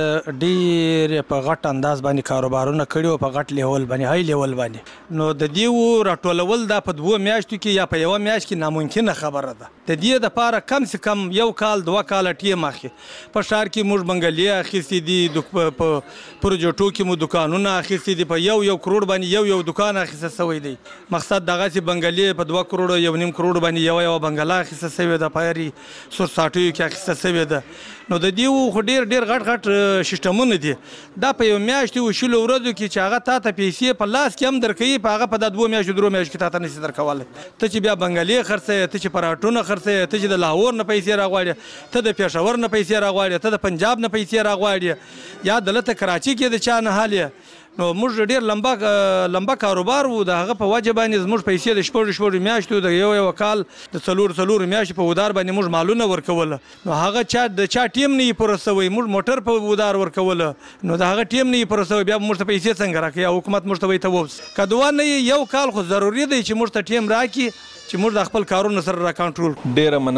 Speaker 17: ډېر په غټ انداز باندې کاروبارونه کړي او په غټ لیول باندې، هاي لیول باندې. نو د دې راټولول دا په دوه میاشتو کې یا په یوه میاشت کې ناممکنه خبره ده. د دې دپاره کم سے کم یو کال دوه کاله ټیم اخلي. په ښار کې موږ بنګلې اخیستي دي، په پروجیکټو کې مو دوکانونه اخیستي دي، په یو یو کروڑ باندې یو یو دوکان اخیسته سوی دی. مقصد دغسې بنګلې په دوه کروڑو یو نیم کروڑ باندې یوه یوه بنګله اخیسته سوې ده، په هرې سور ساټیو کې اخیسته سوې ده. نو د دې خو ډېر ډېر غټ غټ سیسټمونه دي. دا په یو میاشتې و شلو ورځو کې چې هغه تا ته پیسې په لاس کې هم درکوي، په هغه په دا دوه میاشتو درو میاشتو کې تا ته نشي درکولی. ته چې بیا بنګلې خرڅوې، ته چې پراټونه خرڅوې، ته چې د لاهور نه پیسې راغواړې، ته د پېښور نه پیسې راغواړې، ته د پنجاب نه پیسې راغواړې، یا دلته کراچي کې د چا نه حال یې. نو موږ ډېر لمبه لمبه کاروبار و، د هغه په وجه باندې زموږ پیسې د شپږو شپږو میاشتو د یو یو کال د څلورو څلورو میاشتو په ودار باندې موږ مالونه ورکوله. نو هغه چا د چا ټیم نه یې پوره سوی، موږ موټر په ودار ورکوله، نو د هغه ټیم نه یې پوره سوی، بیا موږ ته پیسې څنګه راکوي؟ او حکومت موږ ته وایي ته ووس. که دوه نه یو کال خو ضروري دی چې موږ ته ټیم راکړي چې موږ د خپل کارونه سره را کنټرول کړو.
Speaker 2: ډېره مننه.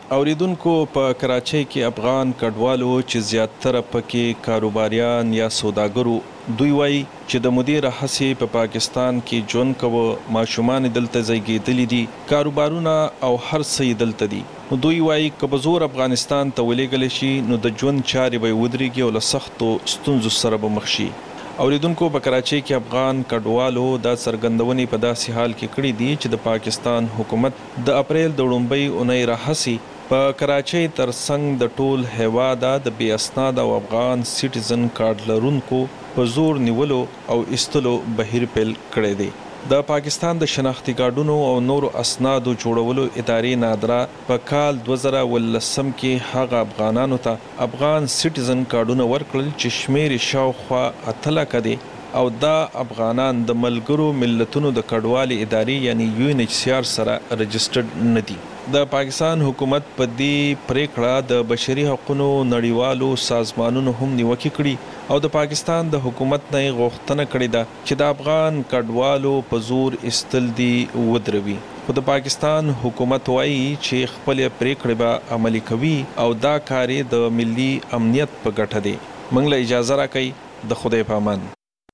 Speaker 2: اوریدونکو په کراچۍ کې افغان کډوالو چې زیاتره پکې کاروباریان یا سوداګرو دوی وایي چې د مدیر حسي په پاکستان کې ژوند کوو ماشومان دلته زیږیدلي دي کاروبارونه او هر څه دلته دي نو دوی وایي که به زور افغانستان ته ولېږل شي نو د ژوند چارې به ودرېږي او له سختو ستونزو سره به مخ شي اوریدونکو په کراچۍ کې افغان کډوالو دا څرګندونې په داسې حال کې کړې دي چې د پاکستان حکومت د اپریل د لومړۍ اونۍ راهیسې په کراچۍ ترڅنګ د ټول هیواده د بې اسناد او افغان سټیزن کارډ لرونکو په زور نیولو او ایستلو بهیر پیل کړی دی د پاکستان د شناختی کارډونو او نورو اسنادو جوړولو ادارې نادرا په کال دوه زره ولسم کې هغه افغانانو ته افغان سټیزن کارډونه ورکړل چې شمیر شاوخوا اته لکه دی او دا افغانان د ملګرو ملتونو د کډوالي ادارې یعنی یو ان ایچ سی آر سره رجسټرډ نه دي د پاکستان حکومت په دې پریکړه د بشري حقوقو نړیوالو سازمانونو هم نیوکه کړې او د پاکستان د حکومت نه غوښتنه کړې ده چې د افغان کډوالو په زور استل دي ودروي خو د پاکستان حکومت وایي چې خپل پریکړه به عملي کوي او دا کار د ملي امنیت په ګټه دی موږ له اجازه راکړئ د خدای په امان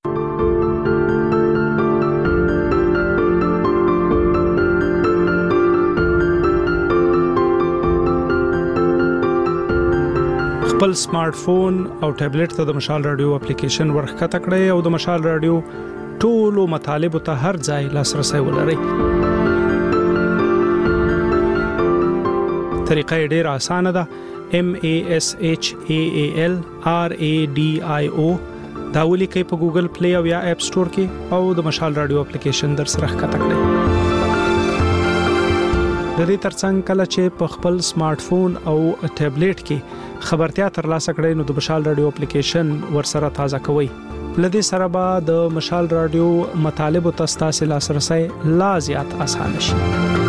Speaker 19: خپل سمارټ فون او ټابلیټ ته د مشال رادیو اپلیکیشن ورخکته کړئ او د مشال رادیو ټولو مطالبه ته هر ځای لاسرسي ولرئ. طریقه ډیره اسانه ده. M A S H A A L R A D I O دا ولیکئ په ګوګل پلی او یا اپ سٹور کې او د مشال رادیو اپلیکیشن در سره ښکته کړئ. د دې ترڅنګ کله چې په خپل سمارټ فون او ټابلیټ کې خبرتیا ترلاسه کړئ نو د مشال رادیو اپلیکیشن ورسره تازه کوئ. لدې سره به د مشال رادیو مطالب او تاسو لاسرسي لا زیات اسانه شي.